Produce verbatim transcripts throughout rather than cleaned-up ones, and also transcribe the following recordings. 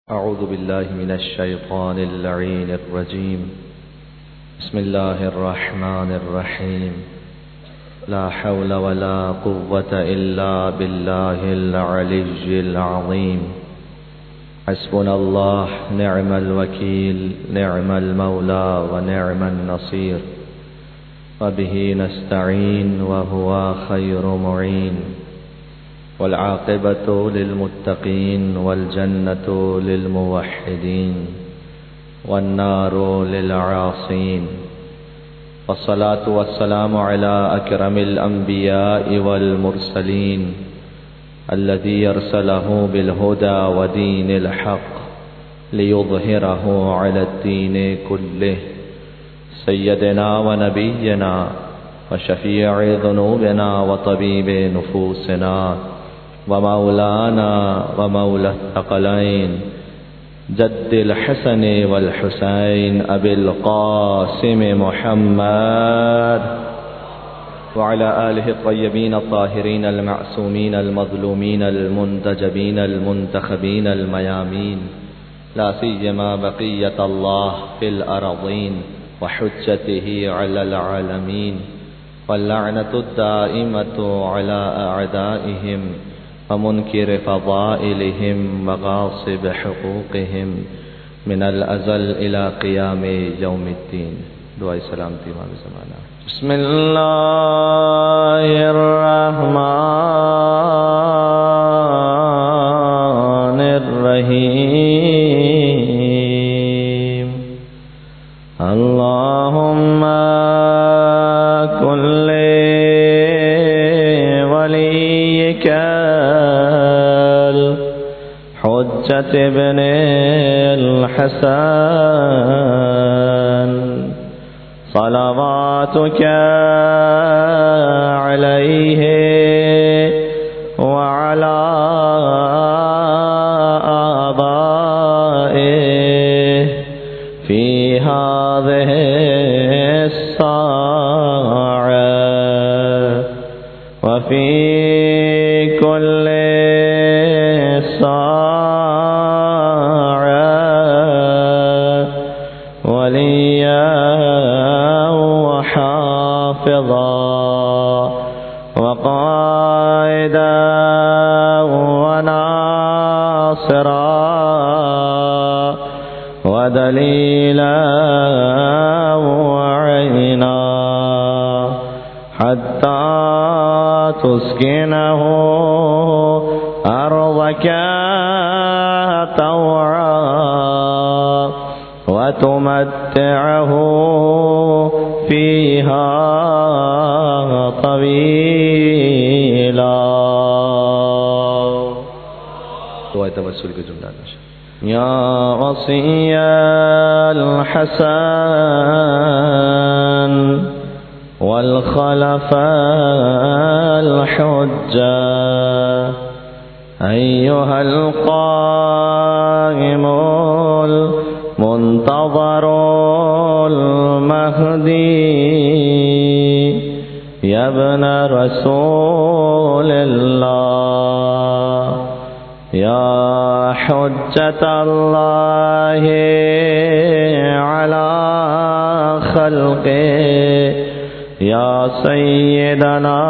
أعوذ بالله من الشيطان اللعين الرجيم. بسم الله الرحمن الرحيم. لا حول ولا قوة إلا بالله العلي العظيم. حسبنا الله نعم الوكيل نعم المولى ونعم النصير، وبه نستعين وهو خير معين، والعاقبة للمتقين والجنة للموحدين والنار للعاصين. والصلاة والسلام على أكرم الأنبياء والمرسلين الذي يرسله بالهدى ودين الحق ليظهره على الدين كله، سيدنا ونبينا وشفيع ذنوبنا وطبيب نفوسنا ومولانا ومولى الثقلين جد الحسن والحسين أبي القاسم محمد وعلى آله الطيبين الطاهرين المعصومين المظلومين المنتجبين المنتخبين الميامين، لا سيما بقية الله في الأرضين وحجته على العالمين، واللعنة الدائمة على أعدائهم ومنكر فضائلهم وغاصب حقوقهم من الأزل إلى قيام يوم الدين. دعاء سلامتي مع زمانا. بسم الله الرحمن الرحيم. اللهم كن لوليك الحجة ابن الحسن صلواتك عليه وعلى آبائه في هذه الساعة وفي كل ساعة وليا وحافظا وقائدا وناصرا ودليلا وعينا، حتى تسكنه أرضك طوعا وتمتعه فيها طويلا. دعاء توسل کے جملات يا وصي الحسن والخلفاء الحجة أيها القائم المنتظر المهدي يا ابن رسول الله يا حجة الله على خلقه يا سيدنا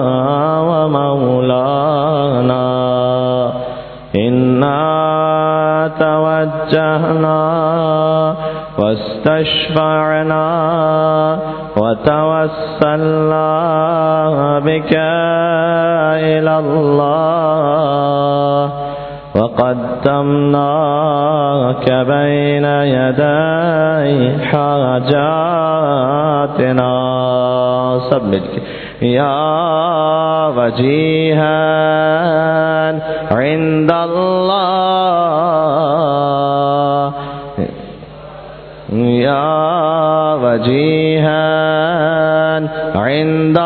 ومولانا، إنا توجهنا واستشفعنا وتوسلنا بك إلى الله وقدمناك بين يدي حاجاتنا. سب ملك يا وجيها عند الله يا وجيها عند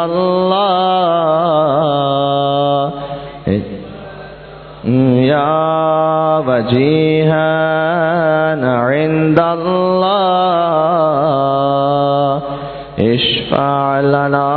الله يا وجيها عند الله اشفع لنا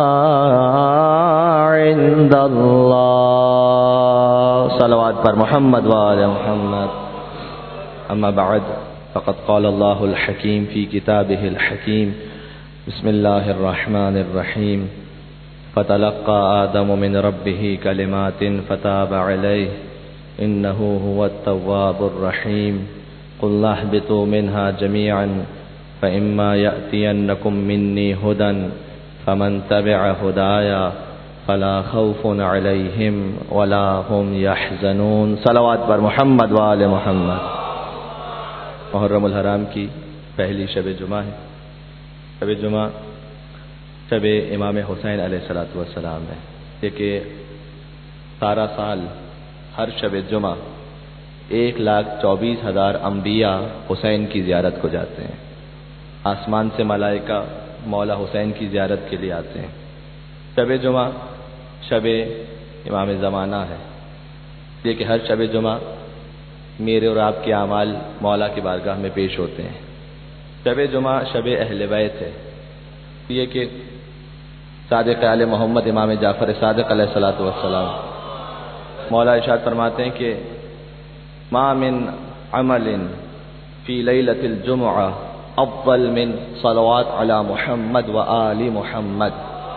عند الله. صلوات پر محمد و آل محمد. أما بعد فقد قال الله الحكيم في كتابه الحكيم بسم الله الرحمن الرحيم فتلقى آدم من ربه كلمات فتاب عليه إنه هو التواب الرحيم قل اهبطوا منها جميعا فإما يأتينكم مني هدى فمن تبع هدايا فلا خوف علیہم ولا هم يحزنون. صلوات پر محمد و آل محمد. محرم الحرام کی پہلی شب جمعہ ہے. شب جمعہ شب امام حسین علیہ الصلوۃ والسلام ہے. یہ کہ سارا سال ہر شب جمعہ ایک لاکھ چوبیس ہزار انبیاء حسین کی زیارت کو جاتے ہیں. آسمان سے ملائکہ مولا حسین کی زیارت کے لیے آتے ہیں. شب جمعہ شب امام زمانہ ہے. یہ کہ ہر شب جمعہ میرے اور آپ کے اعمال مولا کی بارگاہ میں پیش ہوتے ہیں. شب جمعہ شب اہل بیت ہے. یہ کہ صادق آل محمد امام جعفر صادق علیہ الصلوۃ والسلام مولا ارشاد فرماتے ہیں کہ ما من عمل فی لیلۃ الجمعہ افضل من صلوات علی محمد و آل محمد.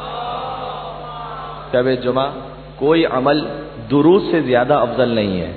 شب جمعہ کوئی عمل درود سے زیادہ افضل نہیں ہے.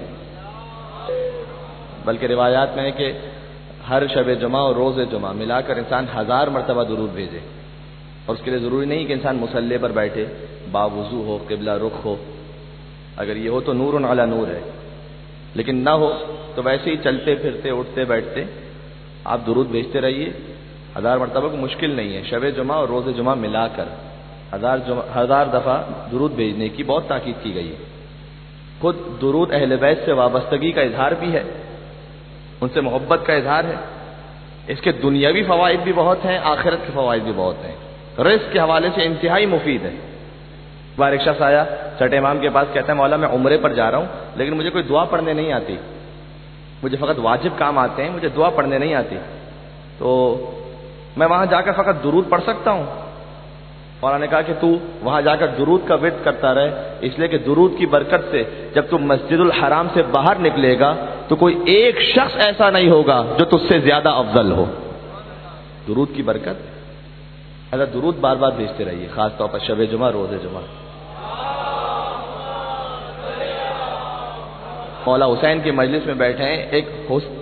بلکہ روایات میں ہے کہ ہر شب جمعہ اور روز جمعہ ملا کر انسان ہزار مرتبہ درود بھیجے. اور اس کے لیے ضروری نہیں کہ انسان مصلی پر بیٹھے، باوضو ہو، قبلہ رخ ہو. اگر یہ ہو تو نور علی نور ہے، لیکن نہ ہو تو ویسے ہی چلتے پھرتے اٹھتے بیٹھتے آپ درود بھیجتے رہیے. ہزار مرتبہ کو مشکل نہیں ہے. شب جمعہ اور روز جمعہ ملا کر ہزار جمعہ ہزار دفعہ درود بھیجنے کی بہت تاکید کی گئی ہے. خود درود اہل بیت سے وابستگی کا اظہار بھی ہے، ان سے محبت کا اظہار ہے. اس کے دنیاوی فوائد بھی بہت ہیں، آخرت کے فوائد بھی بہت ہیں. رزق کے حوالے سے انتہائی مفید ہے. بار ایک شخص آیا چھٹے امام کے پاس، کہتا ہے مولا میں عمرے پر جا رہا ہوں لیکن مجھے کوئی دعا پڑھنے نہیں آتی، مجھے فقط واجب کام آتے ہیں، مجھے دعا پڑھنے نہیں آتی، تو میں وہاں جا کر فقط درود پڑھ سکتا ہوں؟ مولانا نے کہا کہ تو وہاں جا کر درود کا ورد کرتا رہے، اس لیے کہ درود کی برکت سے جب تم مسجد الحرام سے باہر نکلے گا تو کوئی ایک شخص ایسا نہیں ہوگا جو تجھ سے زیادہ افضل ہو. درود کی برکت. اگر درود بار بار بھیجتے رہیے، خاص طور پر شب جمعہ روز جمعہ. مولا حسین کی مجلس میں بیٹھے ہیں، ایک حسن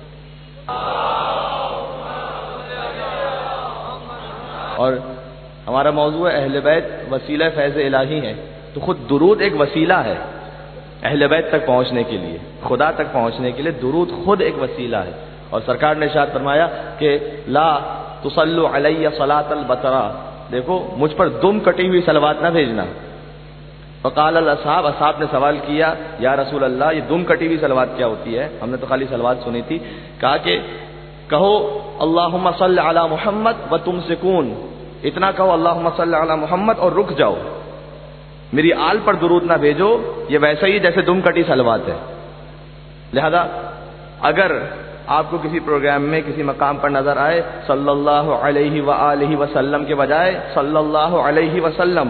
اور ہمارا موضوع ہے اہل بیت وسیلہ فیض الہی ہے، تو خود درود ایک وسیلہ ہے اہل بیت تک پہنچنے کے لیے، خدا تک پہنچنے کے لیے درود خود ایک وسیلہ ہے. اور سرکار نے ارشاد فرمایا کہ لا تصلوا علی صلاۃ البترا، دیکھو مجھ پر دم کٹی ہوئی صلوات نہ بھیجنا. فقال الاصحاب، اصحاب نے سوال کیا یا رسول اللہ یہ دم کٹی ہوئی صلوات کیا ہوتی ہے؟ ہم نے تو خالی صلوات سنی تھی. کہا کہ کہو اللہم صل علی محمد و تمسکون، اتنا کہو اللہم صل علی محمد اور رک جاؤ، میری آل پر درود نہ بھیجو. یہ ویسا ہی جیسے دم کٹی صلوات ہے. لہذا اگر آپ کو کسی پروگرام میں کسی مقام پر نظر آئے صلی اللہ علیہ وآلہ وسلم کے بجائے صلی اللہ علیہ وسلم،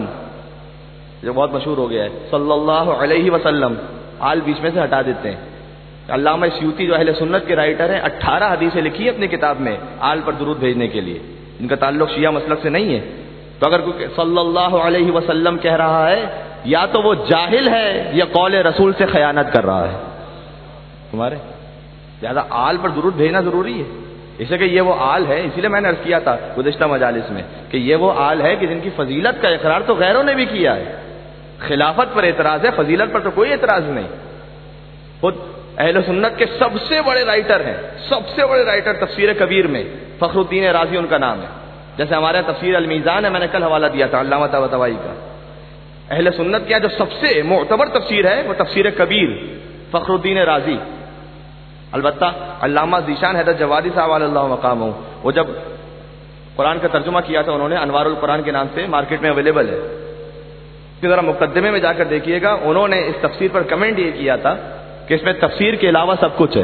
جو بہت مشہور ہو گیا ہے صلی اللہ علیہ وسلم، آل بیچ میں سے ہٹا دیتے ہیں. علامہ سیوطی جو اہل سنت کے رائٹر ہیں، اٹھارہ حدیثیں لکھی ہیں اپنی کتاب میں آل پر درود بھیجنے کے لیے. ان کا تعلق شیعہ مسلک سے نہیں ہے. تو اگر کوئی صلی اللہ علیہ وسلم کہہ رہا ہے، یا تو وہ جاہل ہے یا قول رسول سے خیانت کر رہا ہے تمہارے. لہذا آل پر درود بھیجنا ضروری ہے، اس لیے کہ یہ وہ آل ہے. اسی لیے میں نے عرض کیا تھا گزشتہ مجالس میں کہ یہ وہ آل ہے کہ جن کی فضیلت کا اقرار تو غیروں نے بھی کیا ہے. خلافت پر اعتراض ہے، فضیلت پر تو کوئی اعتراض نہیں. خود اہل سنت کے سب سے بڑے رائٹر ہیں، سب سے بڑے رائٹر تفسیر کبیر میں فخر الدین رازی ان کا نام ہے. جیسے ہمارے تفسیر المیزان ہے، میں نے کل حوالہ دیا تھا علامہ طباطبائی کا. اہل سنت کیا جو سب سے معتبر تفسیر ہے وہ تفسیر کبیر فخر الدین رازی. البتہ علامہ ذیشان حیدر جوادی صاحب علی اللہ مقام ہوں، وہ جب قرآن کا ترجمہ کیا تھا انہوں نے، انوار القرآن کے نام سے مارکیٹ میں اویلیبل ہے. کہ ذرا مقدمے میں جا کر دیکھیے گا، انہوں نے اس تفسیر پر کمنٹ یہ کیا تھا کہ اس میں تفسیر کے علاوہ سب کچھ ہے.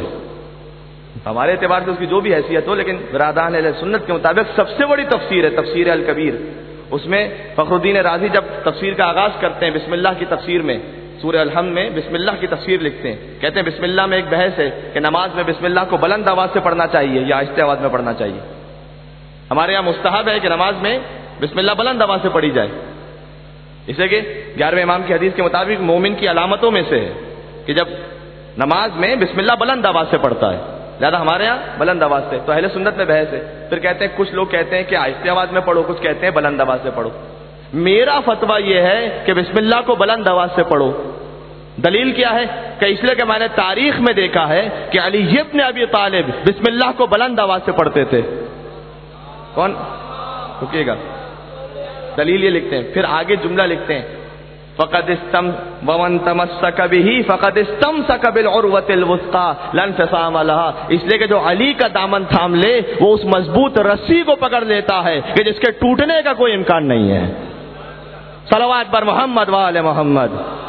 ہمارے اعتبار سے اس کی جو بھی حیثیت ہو، لیکن برادران اہل سنت کے مطابق سب سے بڑی تفسیر ہے تفسیر الکبیر. اس میں فخر الدین رازی جب تفسیر کا آغاز کرتے ہیں بسم اللہ کی تفسیر میں سورہ الحمد میں بسم اللہ کی تفسیر لکھتے ہیں، کہتے ہیں بسم اللہ میں ایک بحث ہے کہ نماز میں بسم اللہ کو بلند آواز سے پڑھنا چاہیے یا آہستہ آواز میں پڑھنا چاہیے۔ ہمارے یہاں مستحب ہے کہ نماز میں بسم اللہ بلند آواز سے پڑھی جائے، اس لیے کہ گیارہویں امام کی حدیث کے مطابق مومن کی علامتوں میں سے ہے کہ جب نماز میں بسم اللہ بلند آواز سے پڑھتا ہے، زیادہ ہمارے یہاں بلند آواز سے، تو اہل سنت میں بحث ہے۔ پھر کہتے ہیں کچھ لوگ کہتے ہیں کہ آہستہ آواز میں پڑھو، کچھ کہتے ہیں بلند آواز سے پڑھو۔ میرا فتویٰ یہ ہے کہ بسم اللہ کو بلند آواز سے پڑھو۔ دلیل کیا ہے کہ اس لیے کہ میں نے تاریخ میں دیکھا ہے کہ علی ابن ابی طالب بسم اللہ کو بلند آواز سے پڑھتے تھے۔ کون رکیے گا، دلیل یہ لکھتے ہیں، پھر آگے جملہ لکھتے ہیں فقد استم ومن تمسک به فقد استمسک بالعروۃ الوثقی لا انفصام لها، اس لیے کہ جو علی کا دامن تھام لے وہ اس مضبوط رسی کو پکڑ لیتا ہے کہ جس کے ٹوٹنے کا کوئی امکان نہیں ہے۔ صلوات پر محمد و آل محمد۔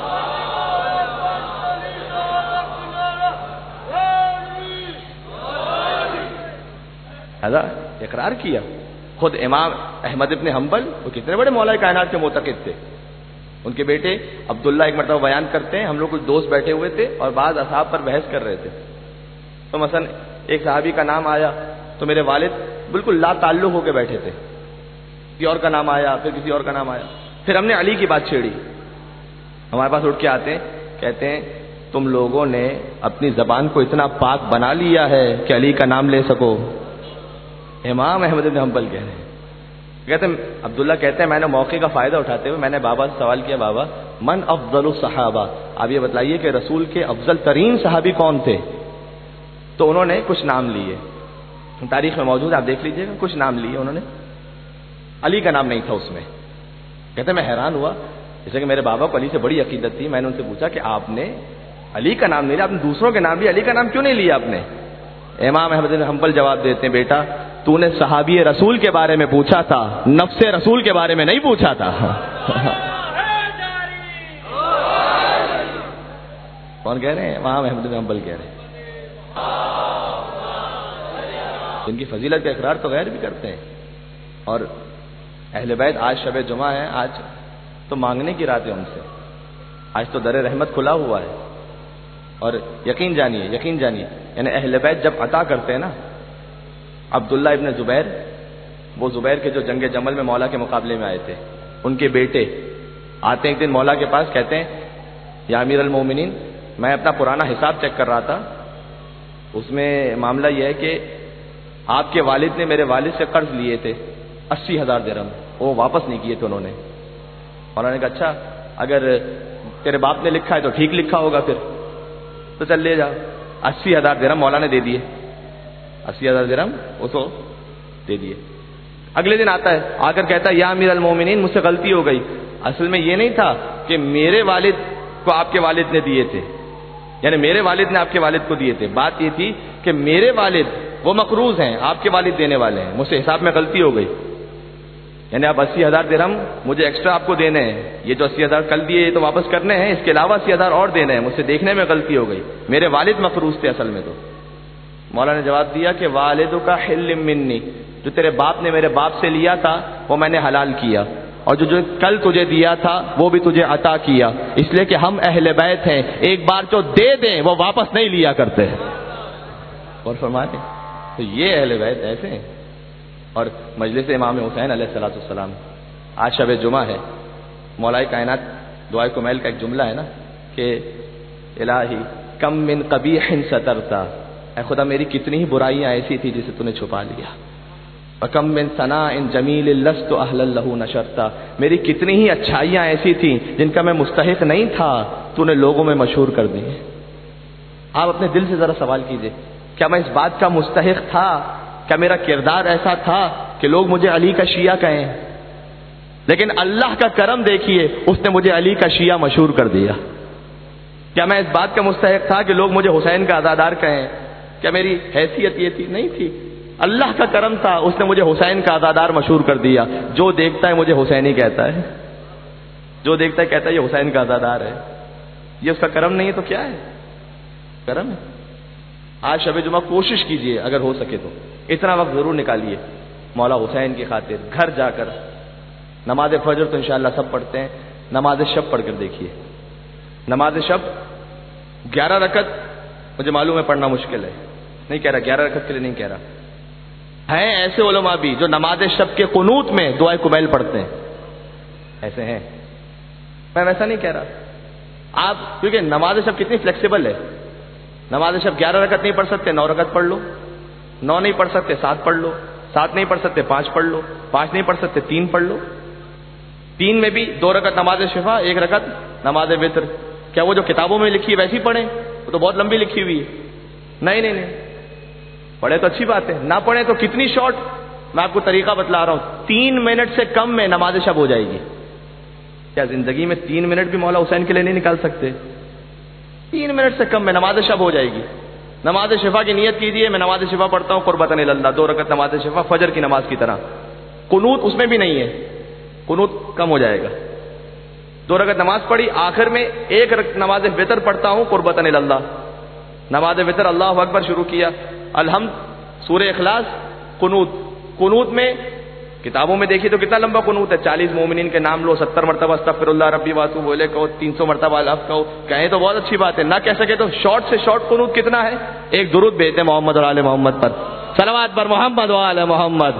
اقرار کیا خود امام احمد ابن حنبل، وہ کتنے بڑے مولا کائنات کے معتقد تھے۔ ان کے بیٹے عبداللہ ایک مرتبہ بیان کرتے ہیں، ہم لوگ کچھ دوست بیٹھے ہوئے تھے اور بعض اصحاب پر بحث کر رہے تھے، تو مثلا ایک صحابی کا نام آیا تو میرے والد بالکل لا تعلق ہو کے بیٹھے تھے، کسی اور کا نام آیا، پھر کسی اور کا نام آیا، پھر ہم نے علی کی بات چھیڑی۔ ہمارے پاس اٹھ کے آتے ہیں، کہتے ہیں تم لوگوں نے اپنی زبان کو اتنا پاک بنا لیا ہے کہ علی کا نام لے سکو۔ امام احمد بن حنبل کہہ رہے ہیں، کہتے ہیں عبداللہ کہتے ہیں میں نے موقع کا فائدہ اٹھاتے ہوئے میں نے بابا سے سوال کیا، بابا من افضل الصحابہ، آپ یہ بتلائیے کہ رسول کے افضل ترین صحابی کون تھے؟ تو انہوں نے کچھ نام لیے، تاریخ میں موجود، آپ دیکھ لیجئے گا، کچھ نام لیے انہوں نے، علی کا نام نہیں تھا اس میں۔ کہتے ہیں میں حیران ہوا، جیسے کہ میرے بابا کو علی سے بڑی عقیدت تھی، میں نے ان سے پوچھا کہ آپ نے علی کا نام نہیں لیا، آپ نے دوسروں کے نام لیا، علی کا نام کیوں نہیں لیا آپ نے؟ امام احمد بن حنبل جواب دیتے ہیں بیٹا تو نے صحابی رسول کے بارے میں پوچھا تھا، نفس رسول کے بارے میں نہیں پوچھا تھا۔ کون کہہ رہے ہیں؟ امام احمد بن حنبل کہہ رہے ہیں، ان کی فضیلت کا اقرار تو غیر بھی کرتے ہیں۔ اور اہل بیت، آج شب جمعہ ہے، آج تو مانگنے کی رات ہے ان سے، آج تو در رحمت کھلا ہوا ہے، اور یقین جانیے یقین جانیے یعنی اہل بیت جب عطا کرتے ہیں نا، عبداللہ ابن زبیر، وہ زبیر کے جو جنگ جمل میں مولا کے مقابلے میں آئے تھے، ان کے بیٹے آتے ہیں ایک دن مولا کے پاس، کہتے ہیں یا امیر المومنین میں اپنا پرانا حساب چیک کر رہا تھا، اس میں معاملہ یہ ہے کہ آپ کے والد نے میرے والد سے قرض لیے تھے اسی ہزار درہم، وہ واپس نہیں کیے تھے انہوں نے۔ مولا نے کہا اچھا اگر تیرے باپ نے لکھا ہے تو ٹھیک لکھا ہوگا، پھر تو چل لے جا۔ اسی ہزار درہم مولا نے دے دیے، اسی ہزار درہم اس کو دے دیے۔ اگلے دن آتا ہے، آ کر کہتا ہے یا امیر المومنین مجھ سے غلطی ہو گئی، اصل میں یہ نہیں تھا کہ میرے والد کو آپ کے والد نے دیے تھے، یعنی میرے والد نے آپ کے والد کو دیے تھے، بات یہ تھی کہ میرے والد وہ مقروض ہیں، آپ کے والد دینے والے ہیں، مجھ سے حساب میں غلطی ہو گئی، یعنی آپ اسی ہزار درہم مجھے ایکسٹرا آپ کو دینے ہیں، یہ جو اسی ہزار کل دیے یہ تو واپس کرنے ہیں، اس کے علاوہ اسی ہزار اور دینے ہیں، مجھ سے دیکھنے میں غلطی ہو گئی، میرے والد مقروض تھے اصل میں۔ تو مولا نے جواب دیا کہ والدو کا حل منی، جو تیرے باپ نے میرے باپ سے لیا تھا وہ میں نے حلال کیا، اور جو جو کل تجھے دیا تھا وہ بھی تجھے عطا کیا، اس لیے کہ ہم اہل بیت ہیں، ایک بار جو دے دیں وہ واپس نہیں لیا کرتے۔ اور فرماتے تو یہ اہل بیت ایسے ہیں۔ اور مجلس امام حسین علیہ الصلوۃ والسلام، آج شب جمعہ ہے، مولا کائنات دعائے کمیل کا ایک جملہ ہے نا کہ الہی کم من قبیح سترتا، اے خدا میری کتنی ہی برائیاں ایسی تھی جسے تو نے چھپا لیا، وکم من ثناء جمیل لست اہلا لہ نشرتا، میری کتنی ہی اچھائیاں ایسی تھیں جن کا میں مستحق نہیں تھا تو نے لوگوں میں مشہور کر دی۔ آپ اپنے دل سے ذرا سوال کیجئے، کیا میں اس بات کا مستحق تھا؟ کیا میرا کردار ایسا تھا کہ لوگ مجھے علی کا شیعہ کہیں؟ لیکن اللہ کا کرم دیکھیے، اس نے مجھے علی کا شیعہ مشہور کر دیا۔ کیا میں اس بات کا مستحق تھا کہ لوگ مجھے حسین کا عزادار کہیں؟ کیا میری حیثیت یہ تھی؟ نہیں تھی، اللہ کا کرم تھا، اس نے مجھے حسین کا عزادار مشہور کر دیا۔ جو دیکھتا ہے مجھے حسین ہی کہتا ہے، جو دیکھتا ہے کہتا ہے یہ حسین کا عزادار ہے۔ یہ اس کا کرم نہیں ہے تو کیا ہے؟ کرم ہے۔ آج شب جمعہ کوشش کیجئے اگر ہو سکے تو اتنا وقت ضرور نکالیے مولا حسین کی خاطر، گھر جا کر نماز فجر تو انشاءاللہ سب پڑھتے ہیں، نماز شب پڑھ کر دیکھیے، نماز شب گیارہ رکعت مجھے معلوم ہے پڑھنا مشکل ہے، نہیں کہہ رہا، گیارہ رکعت کے لیے نہیں کہہ رہا، ہیں ایسے علماء بھی جو نماز شب کے قنوت میں دعائے کمیل پڑھتے ہیں، ایسے ہیں، میں ویسا نہیں کہہ رہا آپ، کیونکہ نماز شب کتنی فلیکسیبل ہے، نماز شب گیارہ رکعت نہیں پڑھ سکتے، نو رکعت پڑھ لو، نو نہیں پڑھ سکتے سات پڑھ لو، سات نہیں پڑھ سکتے پانچ پڑھ لو، پانچ نہیں پڑھ سکتے تین پڑھ لو، تین میں بھی دو رکعت نماز شفا، ایک رکعت نماز وتر، کیا وہ جو کتابوں میں لکھی ہے ویسی پڑھیں؟ وہ تو بہت لمبی لکھی ہوئی ہے، نہیں نہیں نہیں، پڑھے تو اچھی بات ہے، نہ پڑھے تو کتنی شارٹ، میں آپ کو طریقہ بتلا رہا ہوں، تین منٹ سے کم میں نماز شب ہو جائے گی، کیا زندگی میں تین منٹ بھی مولا حسین کے لیے نہیں نکال سکتے؟ تین منٹ سے کم میں نماز شب ہو جائے گی، نماز شفا کی نیت کیجئے، میں نماز شفا پڑھتا ہوں قربتاً اللہ، دو رکعت نماز شفا فجر کی نماز کی طرح، قنوت اس میں بھی نہیں ہے، قنوت کم ہو جائے گا، دو رکعت نماز پڑھی، آخر میں ایک رکعت نماز وتر پڑھتا ہوں قربتاً اللہ، نماز وتر اللہ اکبر شروع کیا، الحمد، سورہ اخلاص، قنوت، قنوت میں کتابوں میں دیکھیے تو کتنا لمبا قنوت ہے، چالیس مومنین کے نام لو، ستر مرتبہ استغفر اللہ ربی واتوب الیہ کہو، تین سو مرتبہ الف کہو، کہیں تو بہت اچھی بات ہے، نہ کہہ سکے تو شارٹ سے شارٹ قنوت کتنا ہے؟ ایک درود بھیجتے محمد اور آل محمد پر، صلوات پر محمد و آل محمد،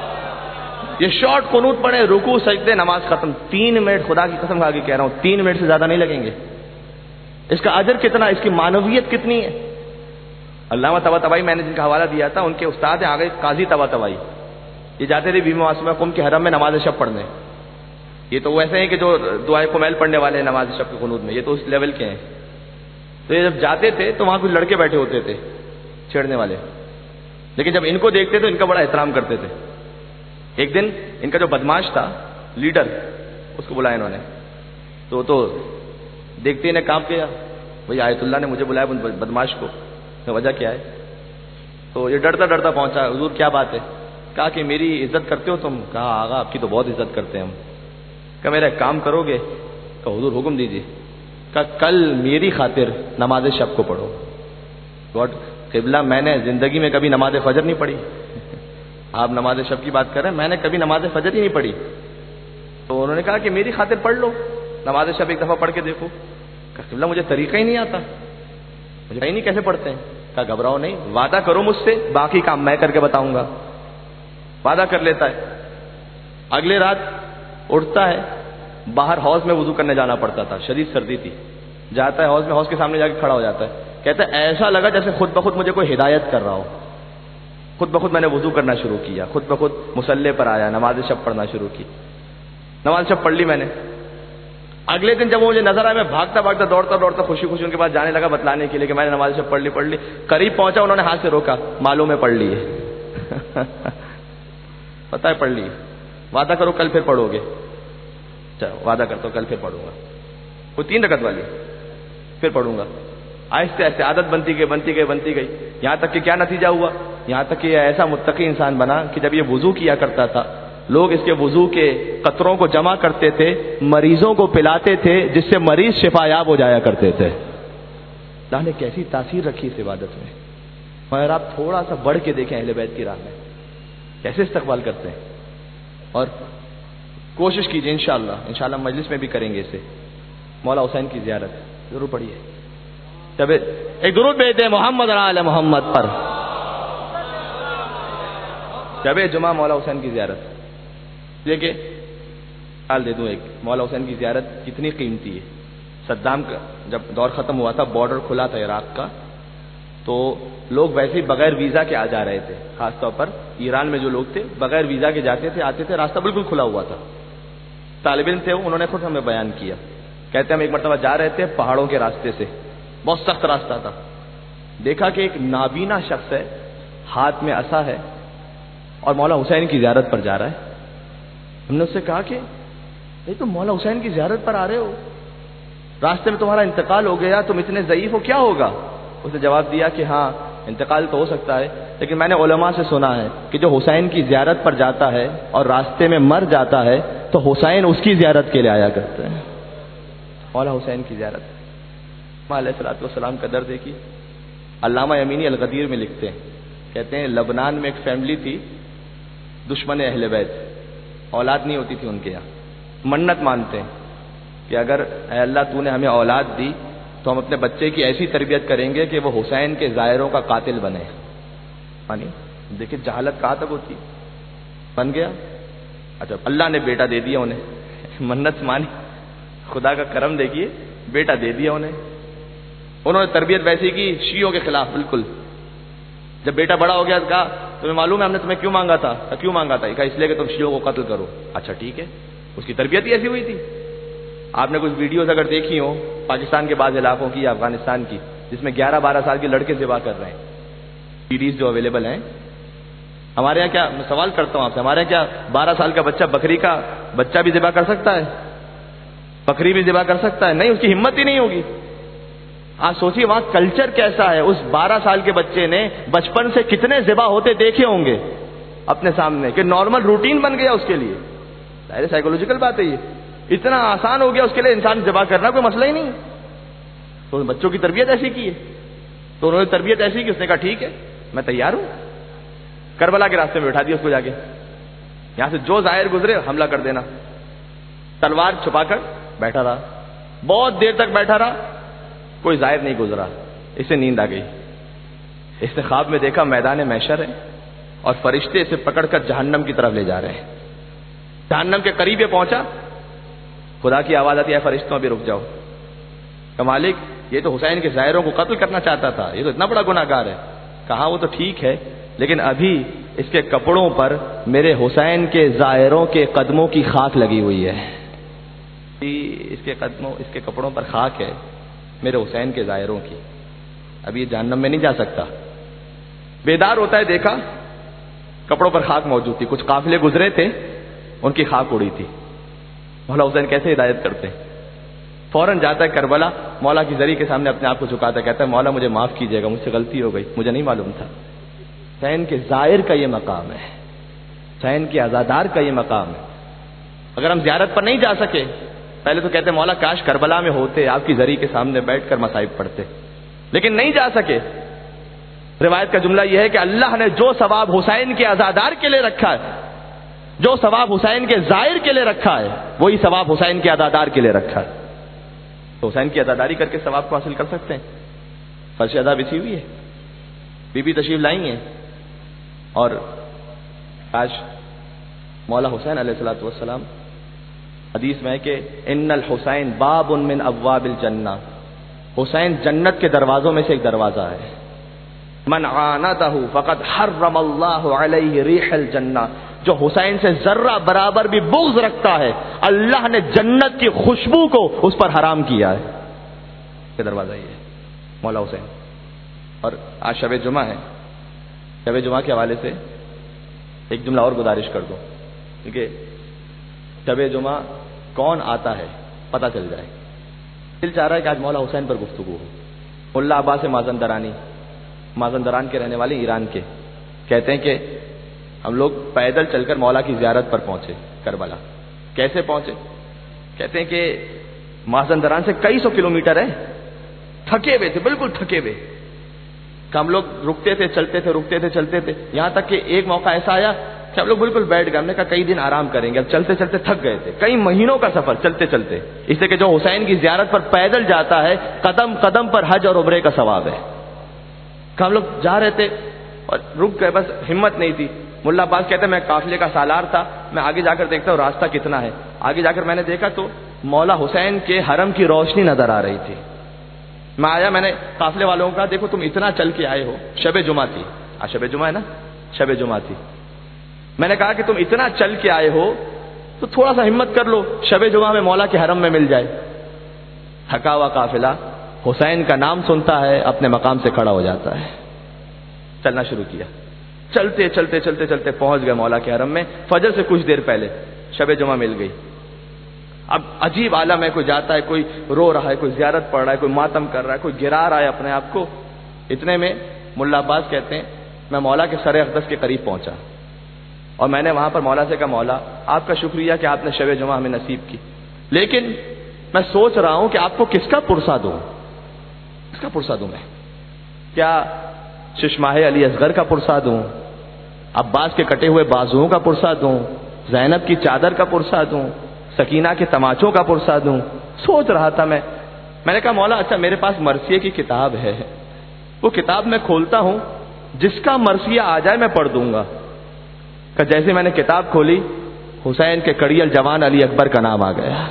یہ شارٹ قنوت پڑھے، رکوع سجدے نماز ختم، تین منٹ، خدا کی قسم کھا کے کہہ رہا ہوں تین منٹ سے زیادہ نہیں لگیں گے، اس کا اجر کتنا، اس کی معنویت کتنی ہے۔ علامہ طباطبائی میں نے جن کا حوالہ دیا تھا، ان کے استاد ہیں آگے قاضی طباطبائی، یہ جاتے تھے بیوی معصومہ قم کے حرم میں نماز شب پڑھنے، یہ تو ویسے ہیں کہ جو دعائے کمیل پڑھنے والے ہیں نماز شب کے قنوت میں، یہ تو اس لیول کے ہیں، تو یہ جب جاتے تھے تو وہاں کچھ لڑکے بیٹھے ہوتے تھے چھیڑنے والے، لیکن جب ان کو دیکھتے تو ان کا بڑا احترام کرتے تھے۔ ایک دن ان کا جو بدماش تھا لیڈر، اس کو بلایا انہوں نے، تو تو دیکھتے ہی نے کام کیا، بھائی آیت اللہ نے مجھے بلایا بدماش کو، وجہ کیا ہے؟ تو یہ ڈرتا ڈرتا پہنچا، حضور کیا بات ہے؟ کہا کہ میری عزت کرتے ہو تم؟ کہا آغا آپ کی تو بہت عزت کرتے ہیں ہم۔ کہا میرا ایک کام کرو گے؟ کہا حضور حکم دیجیے۔ کہا کل میری خاطر نماز شب کو پڑھو۔ گاڈ قبلہ میں نے زندگی میں کبھی نماز فجر نہیں پڑھی، آپ نماز شب کی بات کر رہے ہیں، میں نے کبھی نماز فجر ہی نہیں پڑھی۔ تو انہوں نے کہا کہ میری خاطر پڑھ لو، نماز شب ایک دفعہ پڑھ کے دیکھو۔ کہا قبلہ مجھے طریقہ ہی نہیں آتا، مجھے نہیں کیسے پڑھتے ہیں۔ کہا گھبراؤ نہیں، وعدہ کرو مجھ سے، باقی کام میں کر کے بتاؤں گا۔ وعدہ کر لیتا ہے، اگلے رات اٹھتا ہے، باہر حوض میں وضو کرنے جانا پڑتا تھا، شدید سردی تھی، جاتا ہے حوض میں، حوض کے سامنے جا کے کھڑا ہو جاتا ہے، کہتا ہے ایسا لگا جیسے خود بخود مجھے کوئی ہدایت کر رہا ہو، خود بخود میں نے وضو کرنا شروع کیا، خود بخود مصلی پر آیا، نماز شب پڑھنا شروع کی، نماز شب پڑھ لی میں نے۔ اگلے دن جب وہ مجھے نظر آیا، میں بھاگتا بھاگتا دوڑتا دوڑتا خوشی خوشی ان کے پاس جانے لگا بتلانے کے لیے کہ میں نے نماز شب پڑھ لی پڑھ لی قریب پہنچا، انہوں نے ہاتھ سے روکا، معلوم ہے پڑھ لی ہے پتہ ہے پڑھ لی، وعدہ کرو کل پھر پڑھو گے۔ چلو وعدہ کرتا ہوں کل پھر پڑھوں گا، وہ تین رکعت والی پھر پڑھوں گا۔ آہستہ آہستہ عادت بنتی گئی بنتی گئی بنتی گئی، یہاں تک کہ کیا نتیجہ ہوا، یہاں تک کہ یہ ایسا متقی انسان بنا کہ جب یہ وضو کیا کرتا تھا، لوگ اس کے وضو کے قطروں کو جمع کرتے تھے، مریضوں کو پلاتے تھے، جس سے مریض شفا یاب ہو جایا کرتے تھے۔ اللہ نے کیسی تاثیر رکھی اس عبادت میں، مگر آپ تھوڑا سا بڑھ کے دیکھیں اہل بیت کی راہ میں کیسے استقبال کرتے ہیں، اور کوشش کیجیے انشاءاللہ انشاءاللہ مجلس میں بھی کریں گے اسے، مولا حسین کی زیارت ضرور پڑھیے۔ جب ایک درود بھیجتے ہیں محمد علی محمد پر، جب جمعہ مولا حسین کی زیارت، دیکھیں حال دے دوں ایک، مولا حسین کی زیارت کتنی قیمتی ہے۔ صدام کا جب دور ختم ہوا تھا، بارڈر کھلا تھا عراق کا، تو لوگ ویسے ہی بغیر ویزا کے آ جا رہے تھے، خاص طور پر ایران میں جو لوگ تھے بغیر ویزا کے جاتے تھے آتے تھے، راستہ بالکل کھلا ہوا تھا۔ طالب علم تھے، انہوں نے خود ہمیں بیان کیا، کہتے ہیں ہم ایک مرتبہ جا رہے تھے پہاڑوں کے راستے سے، بہت سخت راستہ تھا، دیکھا کہ ایک نابینا شخص ہے، ہاتھ میں عصا ہے اور مولا حسین کی زیارت پر جا رہا ہے۔ ہم نے اس سے کہا کہ یہ تو مولا حسین کی زیارت پر آ رہے ہو، راستے میں تمہارا انتقال ہو گیا، تم اتنے ضعیف ہو، کیا ہوگا؟ اس نے جواب دیا کہ ہاں انتقال تو ہو سکتا ہے، لیکن میں نے علماء سے سنا ہے کہ جو حسین کی زیارت پر جاتا ہے اور راستے میں مر جاتا ہے تو حسین اس کی زیارت کے لیے آیا کرتے ہیں۔ مولا حسین کی زیارت، علیہ الصلوۃ والسلام کا درد ہے کہ علامہ یمینی الغدیر میں لکھتے ہیں، کہتے ہیں لبنان میں ایک فیملی تھی، دشمن اہل بیت، اولاد نہیں ہوتی تھی ان کے یہاں، منت مانتے ہیں کہ اگر اے اللہ تو نے ہمیں اولاد دی تو ہم اپنے بچے کی ایسی تربیت کریں گے کہ وہ حسین کے زائروں کا قاتل بنے. یعنی دیکھیں جہالت کہاں تک ہوتی ہے. بن گیا. اچھا اللہ نے بیٹا دے دیا انہیں, منت مانی, خدا کا کرم دیکھیے, بیٹا دے دیا انہیں. انہوں نے تربیت ویسی کی شیعوں کے خلاف بالکل. جب بیٹا بڑا ہو گیا تو کہا تمہیں معلوم ہے ہم نے تمہیں کیوں مانگا تھا؟ کیوں مانگا تھا؟ کہا اس لیے کہ تم شیعوں کو قتل کرو. اچھا ٹھیک ہے, اس کی تربیت ہی ایسی ہوئی تھی. آپ نے کچھ ویڈیوز اگر دیکھی ہو پاکستان کے بعض علاقوں کی یا افغانستان کی, جس میں گیارہ بارہ سال کے لڑکے ذبح کر رہے ہیں, سیڈیز جو اویلیبل ہیں. ہمارے یہاں کیا, میں سوال کرتا ہوں آپ سے, ہمارے یہاں کیا بارہ سال کا بچہ بکری کا بچہ بھی ذبح کر سکتا ہے؟ بکری بھی ذبح کر سکتا ہے؟ نہیں, اس کی ہمت ہی نہیں ہوگی. آپ سوچیے وہاں کلچر کیسا ہے. اس بارہ سال کے بچے نے بچپن سے کتنے ذبح ہوتے دیکھے ہوں گے اپنے سامنے کہ نارمل روٹین بن گیا اس کے لیے. ظاہر سائیکولوجیکل بات ہے, یہ اتنا آسان ہو گیا اس کے لیے انسان ذبح کرنا کوئی مسئلہ ہی نہیں. تو بچوں کی تربیت ایسی کی ہے, تو انہوں نے تربیت ایسی کی, اس نے کہا ٹھیک ہے میں تیار ہوں. کربلا کے راستے میں بٹھا دیا اس کو, جا کے یہاں سے جو ظاہر گزرے حملہ کر دینا. تلوار چھپا کر بیٹھا رہا, بہت دیر تک بیٹھا رہا, کوئی ظاہر نہیں گزرا. اسے نیند آ گئی. اس نے خواب میں دیکھا میدان محشر ہے اور فرشتے اسے پکڑ کر جہنم کی طرف لے جا رہے ہیں. جہنم کے قریب یہ پہنچا, خدا کی آواز آتی ہے فرشتوں ابھی رک جاؤ. کہ مالک یہ تو حسین کے ظاہروں کو قتل کرنا چاہتا تھا, یہ تو اتنا بڑا گناہ گار ہے. کہا وہ تو ٹھیک ہے لیکن ابھی اس کے کپڑوں پر میرے حسین کے ظاہروں کے قدموں کی خاک لگی ہوئی ہے. اس کے قدموں اس کے کپڑوں پر خاک ہے میرے حسین کے ظاہروں کی. ابھی یہ جہنم میں نہیں جا سکتا. بیدار ہوتا ہے, دیکھا کپڑوں پر خاک موجود تھی. کچھ قافلے گزرے تھے, ان کی خاک اڑی تھی. مولا حسین کیسے ہدایت کرتے ہیں, فوراً جاتا ہے کربلا, مولا کی زری کے سامنے اپنے آپ کو جھکاتا ہے, کہتا ہے مولا مجھے معاف کیجیے گا, مجھ سے غلطی ہو گئی, مجھے نہیں معلوم تھا. حسین کے ظاہر کا یہ مقام ہے, حسین کے عزادار کا یہ مقام ہے. اگر ہم زیارت پر نہیں جا سکے, پہلے تو کہتے ہیں مولا کاش کربلا میں ہوتے, آپ کی زری کے سامنے بیٹھ کر مصائب پڑھتے, لیکن نہیں جا سکے. روایت کا جملہ یہ ہے کہ اللہ نے جو ثواب حسین کے عزادار کے لیے رکھا ہے, جو ثواب حسین کے ظاہر کے لیے رکھا ہے, وہی ثواب حسین کے عزادار کے لیے رکھا ہے. تو حسین کی عزاداری کر کے ثواب کو حاصل کر سکتے ہیں. فرش ادا بچھی ہوئی ہے, بی بی تشریف لائی ہیں, اور آج مولا حسین علیہ الصلوۃ والسلام, حدیث میں ہے کہ ان الحسین باب من ابواب الجنہ, حسین جنت کے دروازوں میں سے ایک دروازہ ہے. من عاندہ فقد حرم اللہ علیہ ریح الجنہ, جو حسین سے ذرہ برابر بھی بغض رکھتا ہے اللہ نے جنت کی خوشبو کو اس پر حرام کیا ہے. یہ دروازہ یہ ہے مولا حسین. اور آج شب جمعہ ہے, شب جمعہ کے حوالے سے ایک جملہ اور گزارش کر دوں, کیونکہ شب جمعہ کون آتا ہے پتہ چل جائے. دل چاہ رہا ہے کہ آج مولا حسین پر گفتگو ہو. ملا عباس مازندرانی, مازندران کے رہنے والے ایران کے, کہتے ہیں کہ ہم لوگ پیدل چل کر مولا کی زیارت پر پہنچے کربلا. کیسے پہنچے؟ کہتے ہیں کہ مازندران سے کئی سو کلومیٹر ہے, تھکے ہوئے تھے, بالکل تھکے ہوئے. کہ ہم لوگ رکتے تھے چلتے تھے, رکتے تھے چلتے تھے, یہاں تک کہ ایک موقع ایسا آیا کہ ہم لوگ بالکل بیٹھ گئے. ہم نے کہا کئی دن آرام کریں گے, اب چلتے چلتے تھک گئے تھے. کئی مہینوں کا سفر چلتے چلتے, اس لیے کہ جو حسین کی زیارت پر پیدل جاتا ہے قدم قدم پر حج اور عمرے کا ثواب ہے. کہ ہم لوگ جا رہے تھے اور رک گئے, بس ہمت نہیں تھی. ملا عباس کہتے ہیں میں قافلے کا سالار تھا, میں آگے جا کر دیکھتا ہوں راستہ کتنا ہے. آگے جا کر میں نے دیکھا تو مولا حسین کے حرم کی روشنی نظر آ رہی تھی. میں آیا, میں نے قافلے والوں کا دیکھو تم اتنا چل کے آئے ہو, شب جمعہ تھی, آج شب جمعہ ہے نا, شب جمعہ تھی. میں نے کہا کہ تم اتنا چل کے آئے ہو تو تھوڑا سا ہمت کر لو, شب جمعہ میں مولا کے حرم میں مل جائے. تھکا ہوا قافلہ حسین کا نام سنتا ہے, اپنے مقام سے کھڑا ہو جاتا ہے. چلنا شروع کیا, چلتے چلتے چلتے چلتے پہنچ گئے مولا کے حرم میں. فجر سے کچھ دیر پہلے شب جمعہ مل گئی. اب عجیب عالم ہے, کوئی جاتا ہے, کوئی رو رہا ہے, کوئی زیارت پڑھ رہا ہے, کوئی ماتم کر رہا ہے, کوئی گرا رہا ہے اپنے آپ کو. اتنے میں ملا عباس کہتے ہیں میں مولا کے سر اقدس کے قریب پہنچا اور میں نے وہاں پر مولا سے کہا مولا آپ کا شکریہ کہ آپ نے شب جمعہ ہمیں نصیب کی, لیکن میں سوچ رہا ہوں کہ آپ کو کس کا پرسہ دوں, کس کا پرسہ دوں میں؟ کیا ششماہ علی اصغر کا پرسہ دوں, عباس کے کٹے ہوئے بازوؤں کا پرسہ دوں, زینب کی چادر کا پرسہ دوں, سکینہ کے تماچوں کا پرسہ دوں, سوچ رہا تھا میں میں نے کہا مولا اچھا میرے پاس مرثیے کی کتاب ہے، وہ کتاب میں کھولتا ہوں، جس کا مرثیہ آ جائے میں پڑھ دوں گا۔ کہ جیسے میں نے کتاب کھولی، حسین کے کڑیل جوان علی اکبر کا نام آ گیا۔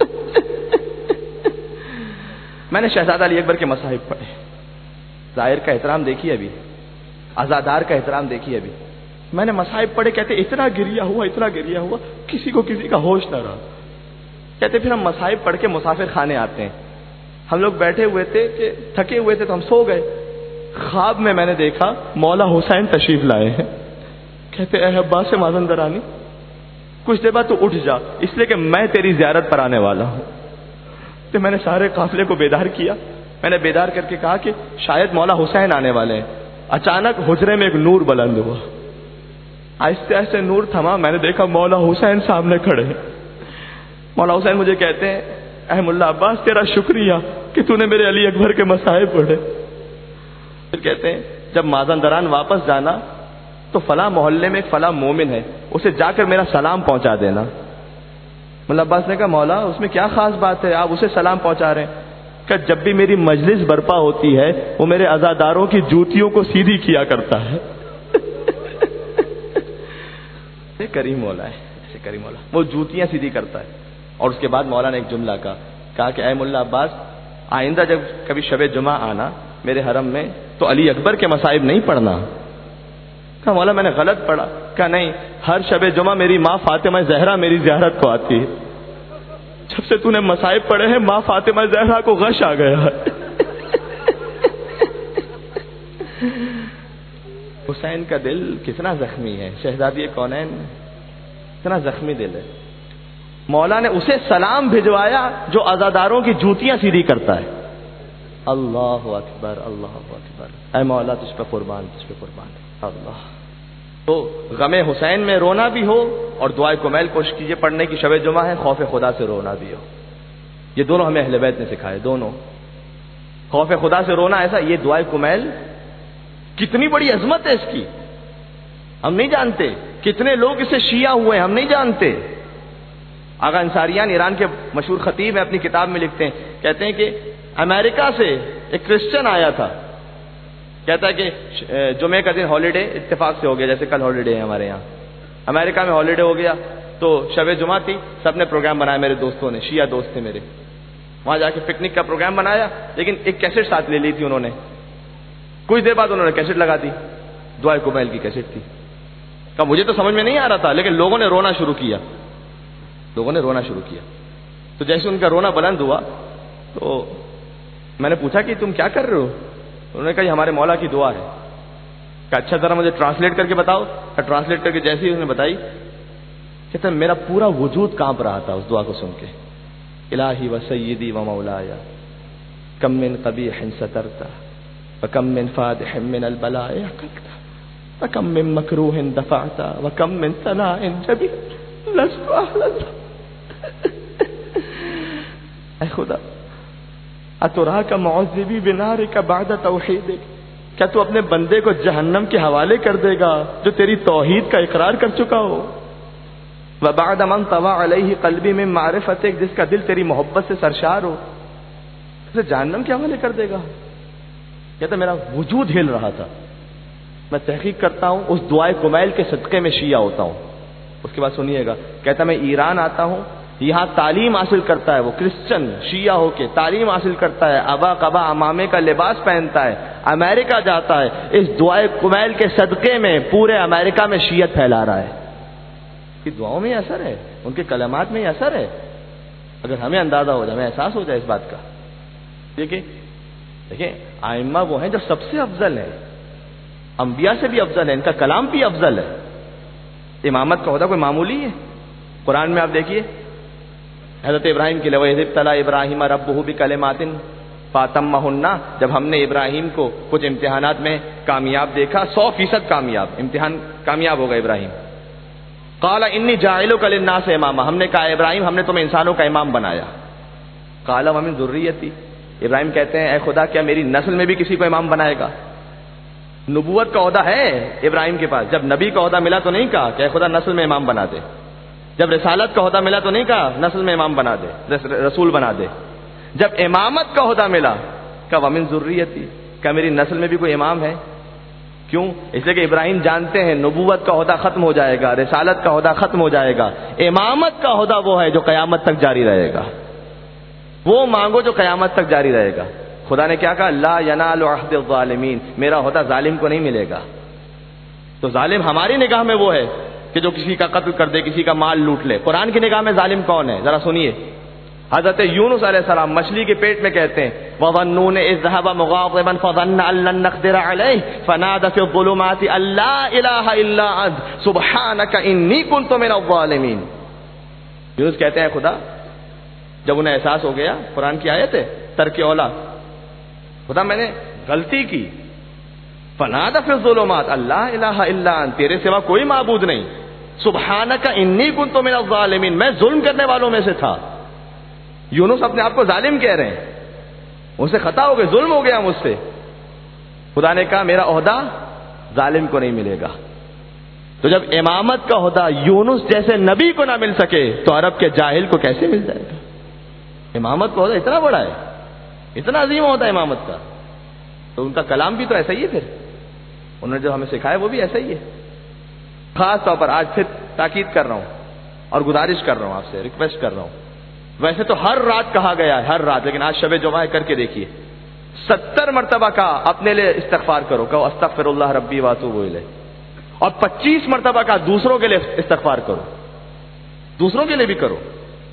میں نے شہزادہ علی اکبر کے مصاحف پڑھے، ظاہر کا احترام دیکھیے، ابھی عزادار کا احترام دیکھیے۔ ابھی میں نے مصاحف پڑھے، کہتے اتنا گریا ہوا اتنا گریا ہوا کسی کو کسی کا ہوش نہ رہا۔ کہتے پھر ہم مصاحف پڑھ کے مسافر خانے آتے ہیں، ہم لوگ بیٹھے ہوئے تھے کہ تھکے ہوئے تھے تو ہم سو گئے، خواب میں میں نے دیکھا مولا حسین تشریف لائے ہیں۔ کہتے اے عباس مازندرانی کچھ دیر بعد تو اٹھ جا، اس لیے کہ میں تیری زیارت پر آنے والا ہوں۔ تو میں نے سارے قافلے کو بیدار کیا، میں نے بیدار کر کے کہا کہ شاید مولا حسین آنے والے ہیں۔ اچانک حجرے میں ایک نور بلند ہوا، آہستہ آہستہ نور تھما، میں نے دیکھا مولا حسین سامنے کھڑے ہیں۔ مولا حسین مجھے کہتے ہیں اے ملا عباس تیرا شکریہ کہ تو نے میرے علی اکبر کے مصاحف پڑھے۔ پھر کہتے ہیں جب مازندران واپس جانا تو فلاں محلے میں ایک فلاں مومن ہے، اسے جا کر میرا سلام پہنچا دینا۔ ملا عباس نے کہا مولا اس میں کیا خاص بات ہے، آپ اسے سلام پہنچا رہے ہیں؟ کہ جب بھی میری مجلس برپا ہوتی ہے وہ میرے عزاداروں کی جوتیوں کو سیدھی کیا کرتا ہے۔ ایسے کریم مولا ہے، ایسے کریم مولا، وہ جوتیاں سیدھی کرتا ہے۔ اور اس کے بعد مولا نے ایک جملہ کہا کہا کہ اے ملا عباس آئندہ جب کبھی شب جمعہ آنا میرے حرم میں تو علی اکبر کے مصائب نہیں پڑھنا۔ کہا مولا میں نے غلط پڑھا؟ کہا نہیں، ہر شب جمعہ میری ماں فاطمہ زہرا میری زیارت کو آتی ہے، جب سے تو نے مصائب پڑھے ہیں ماں فاطمہ زہرا کو غش آ گیا ہے۔ حسین کا دل کتنا زخمی ہے، شہزادی کونین کتنا زخمی دل ہے۔ مولا نے اسے سلام بھجوایا جو عزاداروں کی جوتیاں سیدھی کرتا ہے۔ اللہ اکبر اللہ اکبر، اے مولا تجھ پہ قربان تجھ پہ قربان اللہ۔ تو غم حسین میں رونا بھی ہو اور دعائے کمیل کوشش کیجیے پڑھنے کی، شب جمعہ ہے، خوف خدا سے رونا بھی ہو۔ یہ دونوں ہمیں اہل بیت نے سکھائے، دونوں۔ خوف خدا سے رونا ایسا، یہ دعائے کمیل کتنی بڑی عظمت ہے اس کی، ہم نہیں جانتے۔ کتنے لوگ اسے شیعہ ہوئے ہم نہیں جانتے۔ آغا انصاریان ایران کے مشہور خطیب ہیں، اپنی کتاب میں لکھتے ہیں، کہتے ہیں کہ امریکہ سے ایک کرسچن آیا تھا، کہتا ہے کہ جمعے کا دن ہالیڈے اتفاق سے ہو گیا، جیسے کل ہالیڈے ہے ہمارے یہاں، امریکہ میں ہالیڈے ہو گیا تو شب جمعہ تھی، سب نے پروگرام بنایا، میرے دوستوں نے، شیعہ دوست تھے میرے، وہاں جا کے پکنک کا پروگرام بنایا، لیکن ایک کیسٹ ساتھ لے لی تھی انہوں نے۔ کچھ دیر بعد انہوں نے کیسٹ لگا دی، دعائے کمیل کی کیسٹ تھی۔ کہا مجھے تو سمجھ میں نہیں آ رہا تھا، لیکن لوگوں نے رونا شروع کیا، لوگوں نے رونا شروع کیا۔ تو جیسے ان کا رونا بلند ہوا تو میں نے پوچھا کہ تم کیا کر رہے ہو؟ انہوں نے کہا یہ ہمارے مولا کی دعا ہے۔ کہ اچھا ذرا مجھے ٹرانسلیٹ کر کے بتاؤ۔ کہ ٹرانسلیٹ کر کے جیسے ہی انہوں نے بتائی، کہتا میرا پورا وجود کانپ رہا تھا اس دعا کو سن کے۔ الہی و سیدی و مولایا کم من قبیح سترت وکم من فادح من البلاء عقلت وکم من مکروہ دفعت وکم من ثناء جمیل لست اہلا۔ اے خدا اتراک معذبی بنارک بعد توحیدک، کیا تو اپنے بندے کو جہنم کے حوالے کر دے گا جو تیری توحید کا اقرار کر چکا ہو؟ وبعد من طوى علیہ قلبی من معرفتک، جس کا دل تیری محبت سے سرشار ہو، اسے جہنم کے حوالے کر دے گا؟ کہتا میرا وجود ہل رہا تھا۔ میں تحقیق کرتا ہوں، اس دعائے کمیل کے صدقے میں شیعہ ہوتا ہوں۔ اس کے بعد سنیے گا، کہتا میں ایران آتا ہوں، یہاں تعلیم حاصل کرتا ہے، وہ کرسچن شیعہ ہو کے تعلیم حاصل کرتا ہے، ابا قبا امامے کا لباس پہنتا ہے، امریکہ جاتا ہے، اس دعائے کمیل کے صدقے میں پورے امریکہ میں شیعت پھیلا رہا ہے۔ کہ دعاؤں میں اثر ہے، ان کے کلمات میں اثر ہے۔ اگر ہمیں اندازہ ہو جائے، ہمیں احساس ہو جائے اس بات کا۔ دیکھیں دیکھیں ائمہ وہ ہیں جو سب سے افضل ہیں، انبیاء سے بھی افضل ہے، ان کا کلام بھی افضل ہے۔ امامت کا عہدہ کوئی معمولی ہے؟ قرآن میں آپ دیکھیے حضرت ابراہیم کے لیے وَإِذِ ابْتَلَىٰ إِبْرَاهِيمَ رَبُّهُ بِكَلِمَاتٍ فَأَتَمَّهُنَّ، جب ہم نے ابراہیم کو کچھ امتحانات میں کامیاب دیکھا، سو فیصد کامیاب، امتحان کامیاب ہوگا ابراہیم۔ قَالَ إِنِّي جَاعِلُكَ لِلنَّاسِ إِمَامًا، ہم نے کہا ابراہیم ہم نے تمہیں انسانوں کا امام بنایا۔ قَالَ وَمِن ذُرِّيَّتِي، ابراہیم کہتے ہیں اے خدا کیا میری نسل میں بھی کسی کو امام بنائے گا؟ نبوت کا عہدہ ہے ابراہیم کے پاس، جب نبی کا عہدہ ملا تو نہیں کہا کہ اے خدا نسل میں امام بنا دے، جب رسالت کا عہدہ ملا تو نہیں کہا نسل میں امام بنا دے، رسول بنا دے. جب امامت کا عہدہ ملا کہا ومن ذریتی، کیا میری نسل میں بھی کوئی امام ہے؟ کیوں؟ اس لیے کہ ابراہیم جانتے ہیں نبوت کا عہدہ ختم ہو جائے گا، رسالت کا عہدہ ختم ہو جائے گا، امامت کا عہدہ وہ ہے جو قیامت تک جاری رہے گا. وہ مانگو جو قیامت تک جاری رہے گا. خدا نے کیا کہا؟ لا ینال عہد الظالمین، میرا عہدہ ظالم کو نہیں ملے گا. تو ظالم ہماری نگاہ میں وہ ہے کہ جو کسی کا قتل کر دے، کسی کا مال لوٹ لے. قرآن کی نگاہ میں ظالم کون ہے؟ ذرا سنیے. حضرت یونس علیہ السلام مچھلی کے پیٹ میں کہتے ہیں وَظَنُّونَ إِذْ ذَهَبَ مُغَاضِبًا فَظَنَّ أَن لَّن نَّقْدِرَ عَلَيْهِ فَنَادَى فِي الظُّلُمَاتِ أَن لَّا إِلَٰهَ إِلَّا أَنتَ سُبْحَانَكَ إِنِّي كُنتُ مِنَ الظَّالِمِينَ. یونس کہتے ہیں خدا جب انہیں احساس ہو گیا، قرآن کی آیت ہے ترک اولا، خدا میں نے غلطی کی، فَنَادَى فِي الظُّلُمَاتِ أَن لَّا إِلَٰهَ إِلَّا أَنتَ، تیرے سوا کوئی معبود نہیں، سبحانک انی کنت من الظالمین، میں ظلم کرنے والوں میں سے تھا. یونس اپنے آپ کو ظالم کہہ رہے ہیں، مجھ سے خطا ہو گئی، ظلم ہو گیا مجھ سے. خدا نے کہا میرا عہدہ ظالم کو نہیں ملے گا. تو جب امامت کا عہدہ یونس جیسے نبی کو نہ مل سکے تو عرب کے جاہل کو کیسے مل جائے گا؟ امامت کا عہدہ اتنا بڑا ہے، اتنا عظیم عہدہ امامت کا. تو ان کا کلام بھی تو ایسا ہی ہے، پھر انہوں نے جو ہمیں سکھایا وہ بھی ایسا ہی ہے. خاص طور پر آج پھر تاکید کر رہا ہوں اور گزارش کر رہا ہوں آپ سے، ریکویسٹ کر رہا ہوں. ویسے تو ہر رات کہا گیا ہے، ہر رات، لیکن آج شب جمعہ کر کے دیکھیے. ستر مرتبہ کا اپنے لیے استغفار کرو، کہو استغفر اللہ ربی واتوب الیہ. اور پچیس مرتبہ کا دوسروں کے لیے استغفار کرو، دوسروں کے لیے بھی کرو.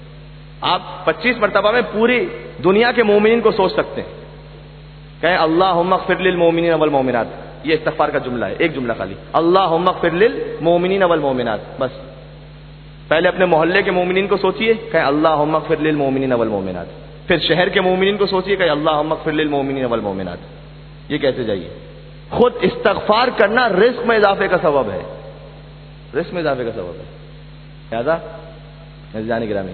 آپ پچیس مرتبہ میں پوری دنیا کے مومنین کو سوچ سکتے ہیں. کہیں اللہم اغفر للمومنین والمومنات، یہ استغفار کا جملہ ہے، ایک جملہ خالی، اللہم اغفر للمومنین والمومنات. بس پہلے اپنے محلے کے مومنین کو سوچئے، کہیں اللہم اغفر للمومنین والمومنات. پھر شہر کے مومنین کو سوچئے، کہیں اللہم اغفر للمومنین والمومنات. یہ کیسے جائیے؟ خود استغفار کرنا رزق میں اضافے کا سبب ہے، رزق میں اضافے کا سبب ہے. لہذا عزیزان گرامی،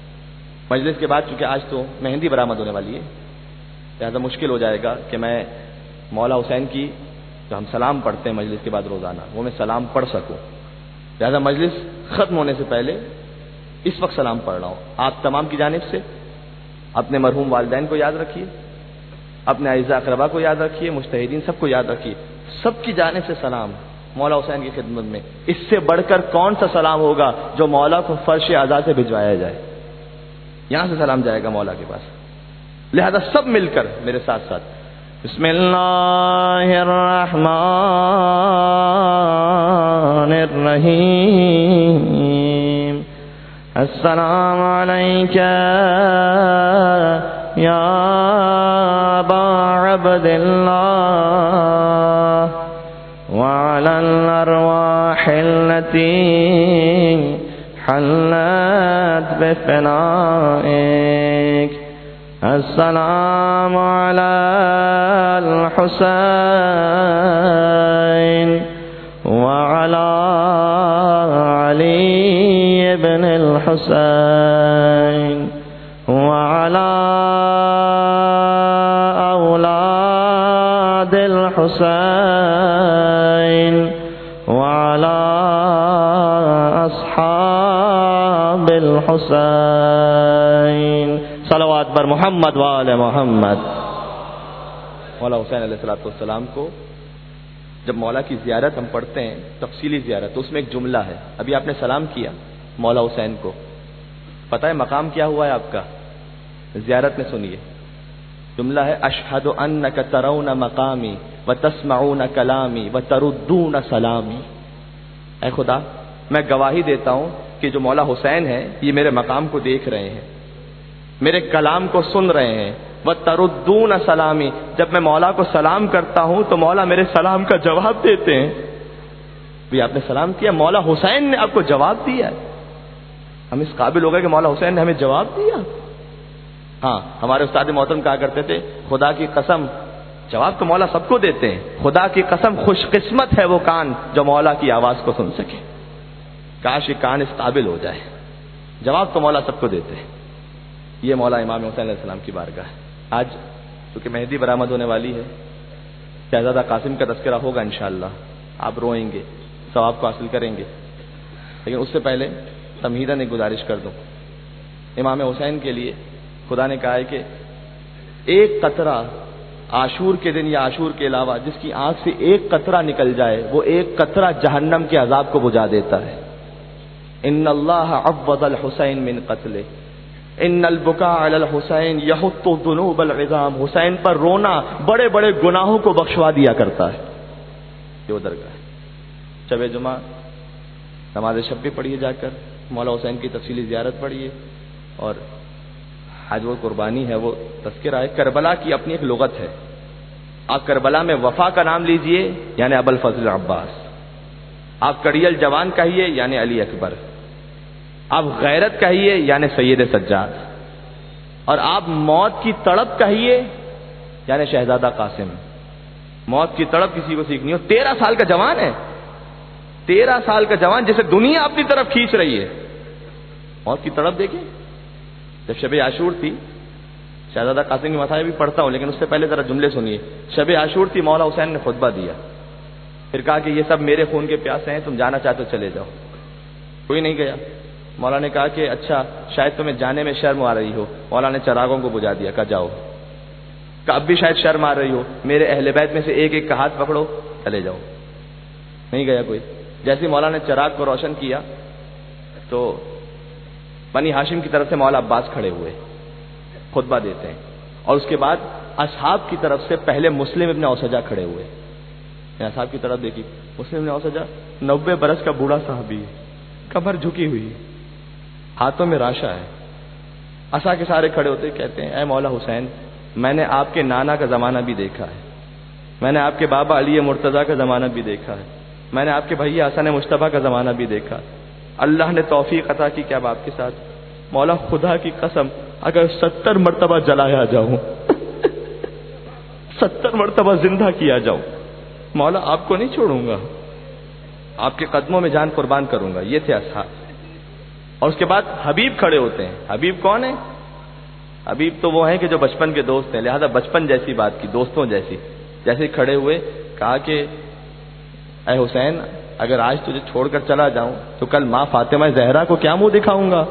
مجلس کے بعد چونکہ آج تو مہندی برآمد ہونے والی ہے، لہذا مشکل ہو جائے گا کہ میں مولا حسین کی جو ہم سلام پڑھتے ہیں مجلس کے بعد روزانہ، وہ میں سلام پڑھ سکوں. لہذا مجلس ختم ہونے سے پہلے اس وقت سلام پڑھ رہا ہوں. آپ تمام کی جانب سے اپنے مرحوم والدین کو یاد رکھیے، اپنے اعزاء اقربا کو یاد رکھیے، مجتہدین سب کو یاد رکھیے. سب کی جانب سے سلام مولا حسین کی خدمت میں. اس سے بڑھ کر کون سا سلام ہوگا جو مولا کو فرش اعزاء سے بھجوایا جائے؟ یہاں سے سلام جائے گا مولا کے پاس. لہذا سب مل کر میرے ساتھ ساتھ بسم اللہ الرحمن الرحیم السلام علیکہ یا ابا عبد اللہ وعلی الارواح التي حلت بفنائک السلام علی الحسین وعلی علی ابن الحسین وعلی اولاد الحسین وعلی اصحاب الحسین صلوات بر محمد وآل محمد. مولا حسین علیہ الصلوۃ والسلام کو جب مولا کی زیارت ہم پڑھتے ہیں، تفصیلی زیارت، تو اس میں ایک جملہ ہے. ابھی آپ نے سلام کیا مولا حسین کو، پتہ ہے مقام کیا ہوا ہے آپ کا؟ زیارت میں سنیے، جملہ ہے اشہد انک ترون مقامی وتسمعون کلامی وتردون سلامی. اے خدا میں گواہی دیتا ہوں کہ جو مولا حسین ہے یہ میرے مقام کو دیکھ رہے ہیں، میرے کلام کو سن رہے ہیں. وَتَرُدُّونَ سلامی، جب میں مولا کو سلام کرتا ہوں تو مولا میرے سلام کا جواب دیتے ہیں. بھی آپ نے سلام کیا، مولا حسین نے آپ کو جواب دیا. ہم اس قابل ہو گئے کہ مولا حسین نے ہمیں جواب دیا. ہاں ہمارے استاد محترم کہا کرتے تھے خدا کی قسم، جواب تو مولا سب کو دیتے ہیں، خدا کی قسم خوش قسمت ہے وہ کان جو مولا کی آواز کو سن سکے. کاش یہ کان اس قابل ہو جائے. جواب تو مولا سب کو دیتے ہیں. یہ مولا امام حسین علیہ السلام کی بارگاہ ہے. آج چونکہ مہندی برآمد ہونے والی ہے، شہزادہ قاسم کا تذکرہ ہوگا انشاءاللہ. آپ روئیں گے، ثواب کو حاصل کریں گے. لیکن اس سے پہلے تمہیداً ایک گزارش کر دوں. امام حسین کے لیے خدا نے کہا ہے کہ ایک قطرہ عاشور کے دن یا عاشور کے علاوہ جس کی آنکھ سے ایک قطرہ نکل جائے وہ ایک قطرہ جہنم کے عذاب کو بجھا دیتا ہے. ان اللہ عوض الحسین من قتلہ ان البکاء علی الحسین یحط ذنوب العظام. حسین پر رونا بڑے بڑے گناہوں کو بخشوا دیا کرتا ہے. یہ ادھر کا ہے. شب جمعہ نماز شب بھی پڑھیے جا کر, مولا حسین کی تفصیلی زیارت پڑھیے, اور آج وہ قربانی ہے, وہ تذکرہ ہے. کربلا کی اپنی ایک لغت ہے. آپ کربلا میں وفا کا نام لیجئے یعنی ابوالفضل عباس, آپ کڑیل جوان کہیے یعنی علی اکبر, آپ غیرت کہیے یعنی سید سجاد, اور آپ موت کی تڑپ کہیے یعنی شہزادہ قاسم. موت کی تڑپ کسی کو سیکھنی ہو, تیرہ سال کا جوان ہے, تیرہ سال کا جوان جسے دنیا اپنی طرف کھینچ رہی ہے. موت کی تڑپ دیکھیں. جب شب عاشور تھی, شہزادہ قاسم کی مسائل بھی پڑھتا ہوں لیکن اس سے پہلے ذرا جملے سنیے. شب عاشور تھی, مولا حسین نے خطبہ دیا, پھر کہا کہ یہ سب میرے خون کے پیاسے ہیں, تم جانا چاہتے ہو چلے جاؤ. کوئی نہیں گیا. مولا نے کہا کہ اچھا شاید تمہیں جانے میں شرم آ رہی ہو. مولا نے چراغوں کو بجھا دیا, کہا جاؤ. کہ اب بھی شاید شرم آ رہی ہو, میرے اہل بیت میں سے ایک ایک کا ہاتھ پکڑو, چلے جاؤ. نہیں گیا کوئی. جیسے مولا نے چراغ کو روشن کیا تو بنی ہاشم کی طرف سے مولا عباس کھڑے ہوئے, خطبہ دیتے ہیں, اور اس کے بعد اصحاب کی طرف سے پہلے مسلم ابن اوسجہ کھڑے ہوئے. اصحاب کی طرف دیکھی, مسلم ابن اوسجہ نوے برس کا بوڑھا صحابی, کمر جھکی ہوئی, ہاتھوں میں راشا ہے. عصا کے سارے کھڑے ہوتے کہتے ہیں اے مولا حسین, میں نے آپ کے نانا کا زمانہ بھی دیکھا ہے, میں نے آپ کے بابا علی مرتضیٰ کا زمانہ بھی دیکھا ہے, میں نے آپ کے بھیا حسن مصطفیٰ کا زمانہ بھی دیکھا. اللہ نے توفیق عطا کی کہ اب آپ کے ساتھ, مولا خدا کی قسم اگر ستر مرتبہ جلایا جاؤں, ستر مرتبہ زندہ کیا جاؤں, مولا آپ کو نہیں چھوڑوں گا, آپ کے قدموں میں جان قربان کروں گا. یہ تھے اصحاب. اور اس کے بعد حبیب کھڑے ہوتے ہیں. حبیب کون ہے؟ حبیب تو وہ ہیں کہ جو بچپن کے دوست ہیں, لہذا بچپن جیسی بات کی, دوستوں جیسی. جیسے کھڑے ہوئے کہا کہ اے حسین, اگر آج تجھے چھوڑ کر چلا جاؤں تو کل ماں فاطمہ زہرا کو کیا منہ دکھاؤں گا.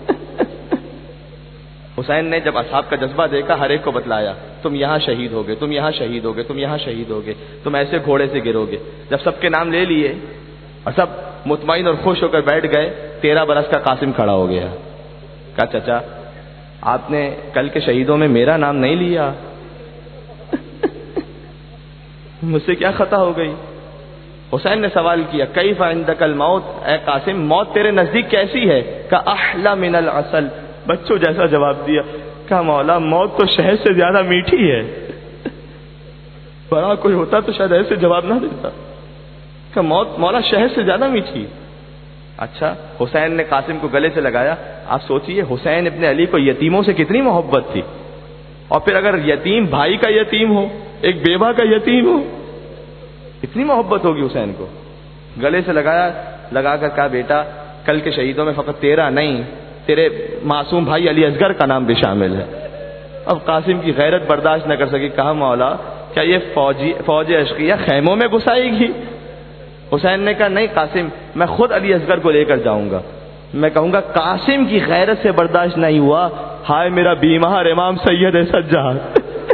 حسین نے جب اصحاب کا جذبہ دیکھا, ہر ایک کو بتلایا, تم یہاں شہید ہوگے, تم یہاں شہید ہوگے, تم یہاں شہید ہوگے, تم ایسے گھوڑے سے گرو گے. جب سب کے نام لے لیے اور سب مطمئن اور خوش ہو کر بیٹھ گئے, تیرہ برس کا قاسم کھڑا ہو گیا. کہا چچا آپ نے کل کے شہیدوں میں میرا نام نہیں لیا, مجھ سے کیا خطا ہو گئی. حسین نے سوال کیا کیف عندک الموت, اے قاسم موت تیرے نزدیک کیسی ہے؟ کہ احلی من العسل, بچوں جیسا جواب دیا. کہا مولا موت تو شہد سے زیادہ میٹھی ہے, بڑا کوئی ہوتا تو شاید ایسے جواب نہ دیتا. کہ موت مولا شہد سے زیادہ میٹھی. اچھا, حسین نے قاسم کو گلے سے لگایا. آپ سوچئے حسین ابن علی کو یتیموں سے کتنی محبت تھی, اور پھر اگر یتیم بھائی کا یتیم ہو, ایک بیوہ کا یتیم ہو, اتنی محبت ہوگی حسین کو. گلے سے لگایا, لگا کر کہا بیٹا کل کے شہیدوں میں فقط تیرا نہیں, تیرے معصوم بھائی علی اصغر کا نام بھی شامل ہے. اب قاسم کی غیرت برداشت نہ کر سکی, کہا مولا کیا یہ فوجی فوج اشقیہ خیموں میں گھسائے گی؟ حسین نے کہا نہیں قاسم, میں خود علی اصغر کو لے کر جاؤں گا. میں کہوں گا قاسم کی غیرت سے برداشت نہیں ہوا, ہائے میرا بیمار امام سید سجاد.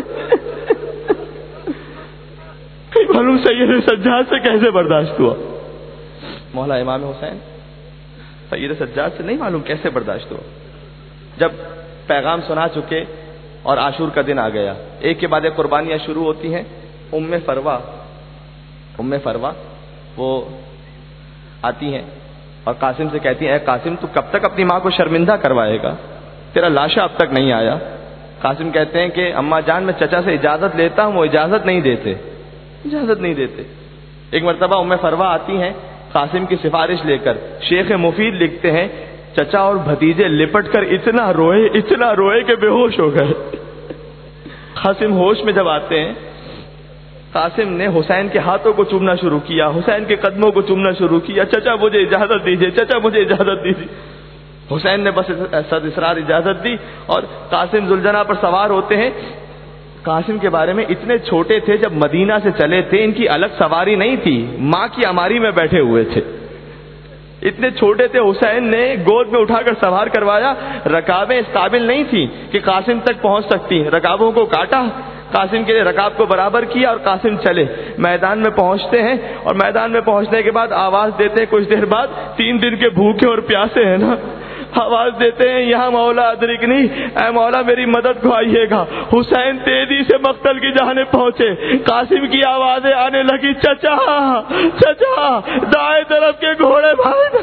معلوم سید سجاد سے کیسے برداشت ہوا؟ مولا امام حسین سید سجاد سے نہیں معلوم کیسے برداشت ہوا. جب پیغام سنا چکے اور عاشور کا دن آ گیا, ایک کے بعد ایک قربانیاں شروع ہوتی ہیں. ام فروا ام فروا وہ آتی ہیں اور قاسم سے کہتی ہیں اے قاسم تو کب تک اپنی ماں کو شرمندہ کروائے گا, تیرا لاشا اب تک نہیں آیا. قاسم کہتے ہیں کہ اماں جان میں چچا سے اجازت لیتا ہوں, وہ اجازت نہیں دیتے, اجازت نہیں دیتے. ایک مرتبہ ام فروا آتی ہیں قاسم کی سفارش لے کر. شیخ مفید لکھتے ہیں چچا اور بھتیجے لپٹ کر اتنا روئے اتنا روئے کہ بے ہوش ہو گئے. قاسم ہوش میں جب آتے ہیں, قاسم نے حسین کے ہاتھوں کو چومنا شروع کیا, حسین کے قدموں کو چومنا شروع کیا. چچا مجھے اجازت دیجیے, چچا مجھے اجازت دیجیے. حسین نے بس صد اصرار اجازت دی اور قاسم ذوالجناح پر سوار ہوتے ہیں. قاسم کے بارے میں اتنے چھوٹے تھے, جب مدینہ سے چلے تھے ان کی الگ سواری نہیں تھی, ماں کی اماری میں بیٹھے ہوئے تھے. اتنے چھوٹے تھے، حسین نے گود میں اٹھا کر سوار کروایا. رکابیں اس قابل نہیں تھیں کہ قاسم تک پہنچ سکتی، رکابوں کو کاٹا، قاسم کے لیے رکاب کو برابر کیا اور قاسم چلے. میدان میں پہنچتے ہیں اور میدان میں پہنچنے کے بعد آواز دیتے ہیں، کچھ دیر بعد تین دن کے بھوکے اور پیاسے ہیں نا، آواز دیتے ہیں یہاں مولا ادرکنی، اے مولا میری مدد کو آئیے گا. حسین تیزی سے مقتل کی جانب پہنچے. قاسم کی آوازیں آنے لگی، چچا چچا دائیں طرف کے گھوڑے بھائی.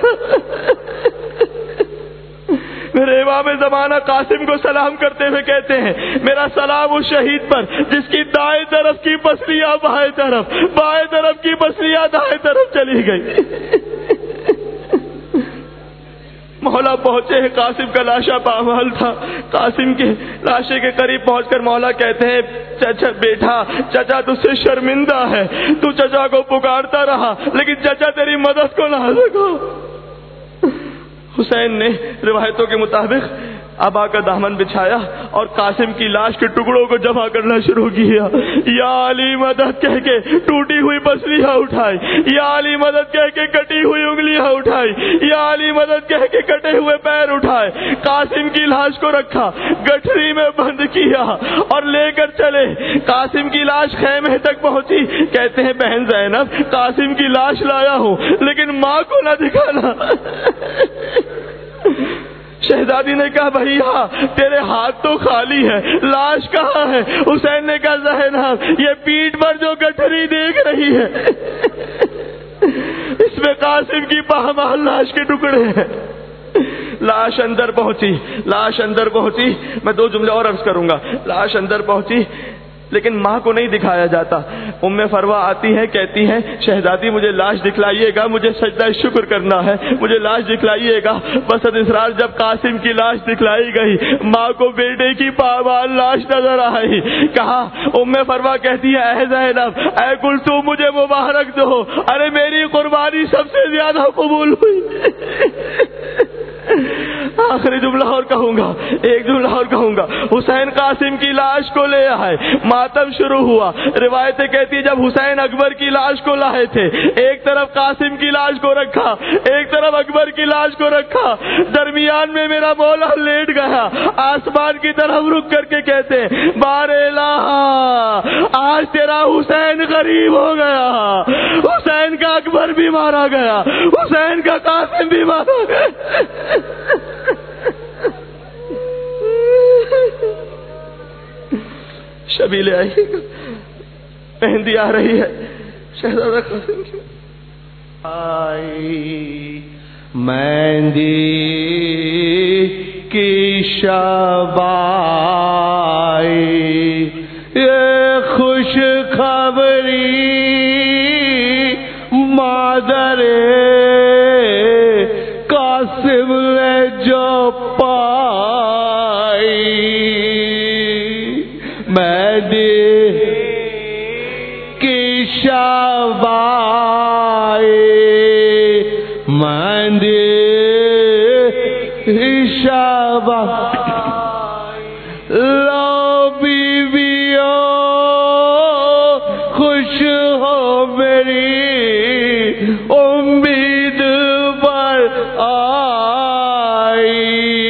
میرے امام زمانہ قاسم کو سلام کرتے ہوئے کہتے ہیں میرا سلام اس شہید پر جس کی دائیں طرف کی پسلیاں بائیں طرف، بائیں طرف کی پسلیاں دائیں طرف چلی گئی. مولا پہنچے ہیں، قاسم کا لاشا پامال تھا. قاسم کے لاشے کے قریب پہنچ کر مولا کہتے ہیں چچا بیٹا، چچا تجھ سے شرمندہ ہے، تو چچا کو پکارتا رہا لیکن چچا تیری مدد کو نہ سکا. حسین نے روایتوں کے مطابق ابا کا دامن بچھایا اور قاسم کی لاش کے ٹکڑوں کو جمع کرنا شروع کیا. یا علی مدد کہہ کے ٹوٹی ہوئی پسلیاں اٹھائی، یا علی مدد کہہ کے کٹی ہوئی انگلیاں اٹھائی، یا علی مدد کہہ کے کٹے ہوئے پیر اٹھائے. قاسم کی لاش کو رکھا، گٹھری میں بند کیا اور لے کر چلے. قاسم کی لاش خیمے تک پہنچی. کہتے ہیں بہن زینب قاسم کی لاش لایا ہوں لیکن ماں کو نہ دکھانا. شہزادی نے کہا بھیا تیرے ہاتھ تو خالی ہے، لاش کہاں ہے؟ حسین نے کہا زینب یہ پیٹھ پر جو گٹھری دیکھ رہی ہے اس میں قاسم کی پامال لاش کے ٹکڑے ہیں. لاش اندر پہنچی، لاش اندر پہنچی. میں دو جملے اور عرض کروں گا. لاش اندر پہنچی لیکن ماں کو نہیں دکھایا جاتا. ام فروا آتی ہے، کہتی ہیں شہزادی مجھے لاش دکھلائیے گا، مجھے سجدہ شکر کرنا ہے، مجھے لاش دکھلائیے گا. بس اسرار جب قاسم کی لاش دکھلائی گئی ماں کو بیٹے کی پامال لاش نظر آئی. کہا ام فروا کہتی ہے اے زینب اے کلثوم مجھے مبارک دو، ارے میری قربانی سب سے زیادہ قبول ہوئی. آخری جملہ اور کہوں گا، ایک جملہ اور کہوں گا. حسین قاسم کی لاش کو لے آئے، ماتم شروع ہوا. روایتیں کہتی جب حسین اکبر کی لاش کو لائے تھے ایک طرف قاسم کی لاش کو رکھا، ایک طرف اکبر کی لاش کو رکھا، درمیان میں میرا مولا لیٹ گیا. آسمان کی طرف رک کر کے کہتے بار الہ آج تیرا حسین غریب ہو گیا، حسین کا اکبر بھی مارا گیا، حسین کا قاسم بھی مارا گیا. شبیلے آئیے گا، مہندی آ رہی ہے. شہزادہ قاسم کی آئی مہندی کی شب آئی، یہ خوش خبری مادر قاسم نے جو پائی، مہندی کی شب آئی، مہندی کی شب آئی، لو بیویو خوش ہو میری امید پر آئی،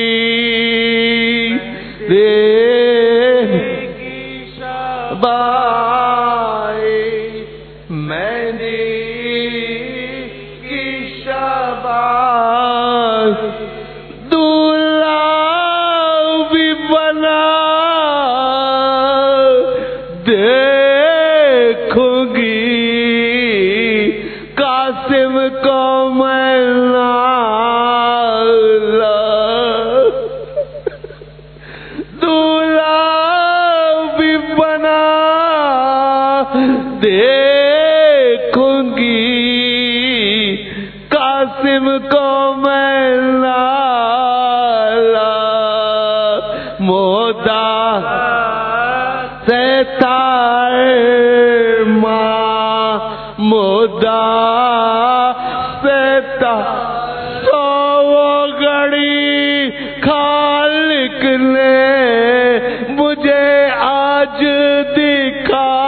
دیکھوں گی قاسم کو میں لالا مودا سے تائے ماں مودا سے تا سو گھڑی خالق نے مجھے آج دکھائی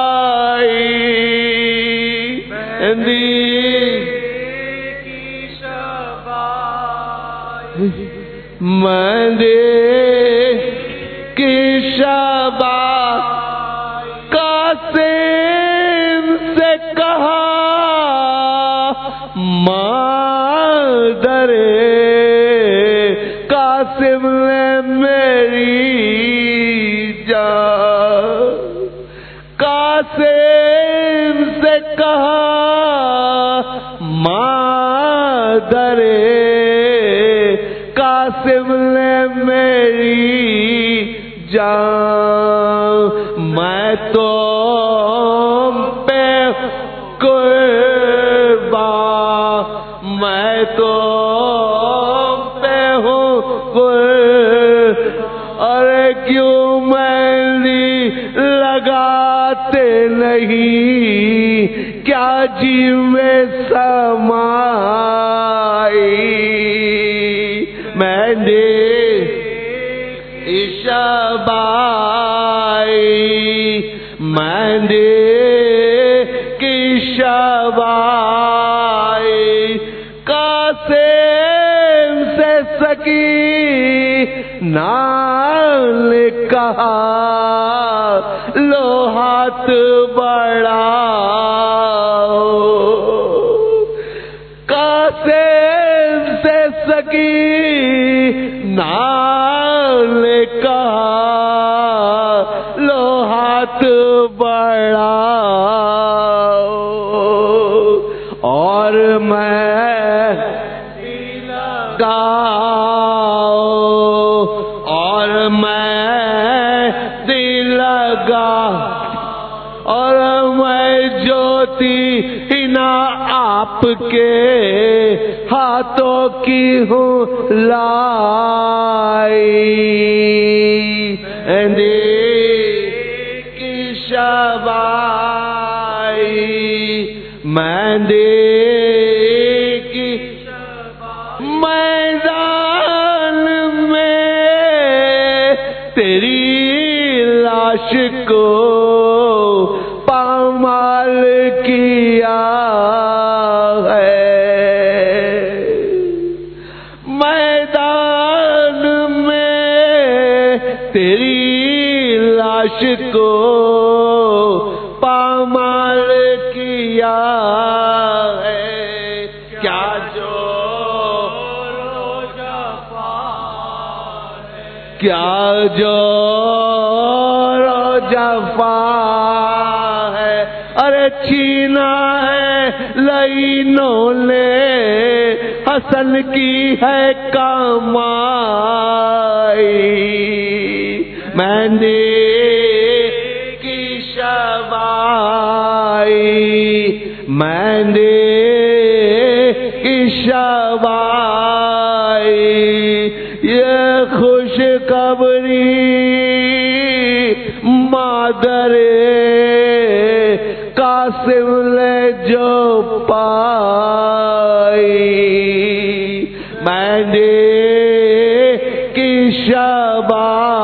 دی میں دے کی شبا قاسم سے کہا مادر قاسم نے میری جان قاسم سے کہا مادر قاسم نے میری جان میں تو پہ قربان میں تو پہ ہوں ارے کیوں مہندی لگاتے نہیں کیا جی میں سمائی مہندی شبائی مہندی کی شبائی قاسم سے سکینہ نے کہا لو ہاتھ بڑھاؤ قاسم سے سکینہ نے کہا لو ہاتھ بڑھاؤ اور میں گاؤ اور میں دل لگا اور میں جوتی ہنا آپ کے ہاتھوں کی ہوں لائی کی شبائی مہندی کی میدان میں تیری لاش کو پامال کیا ہے میدان میں تیری لاش کو پامال کیا ہے کیا جو کیا جو جفا ہے ارے چھینا ہے لینوں نے حسن کی ہے کمائی مہندی کی شبائی مہندی کی شبائی یہ خوشخبری مادر قاسم نے جو پائی مہندی کی شبائی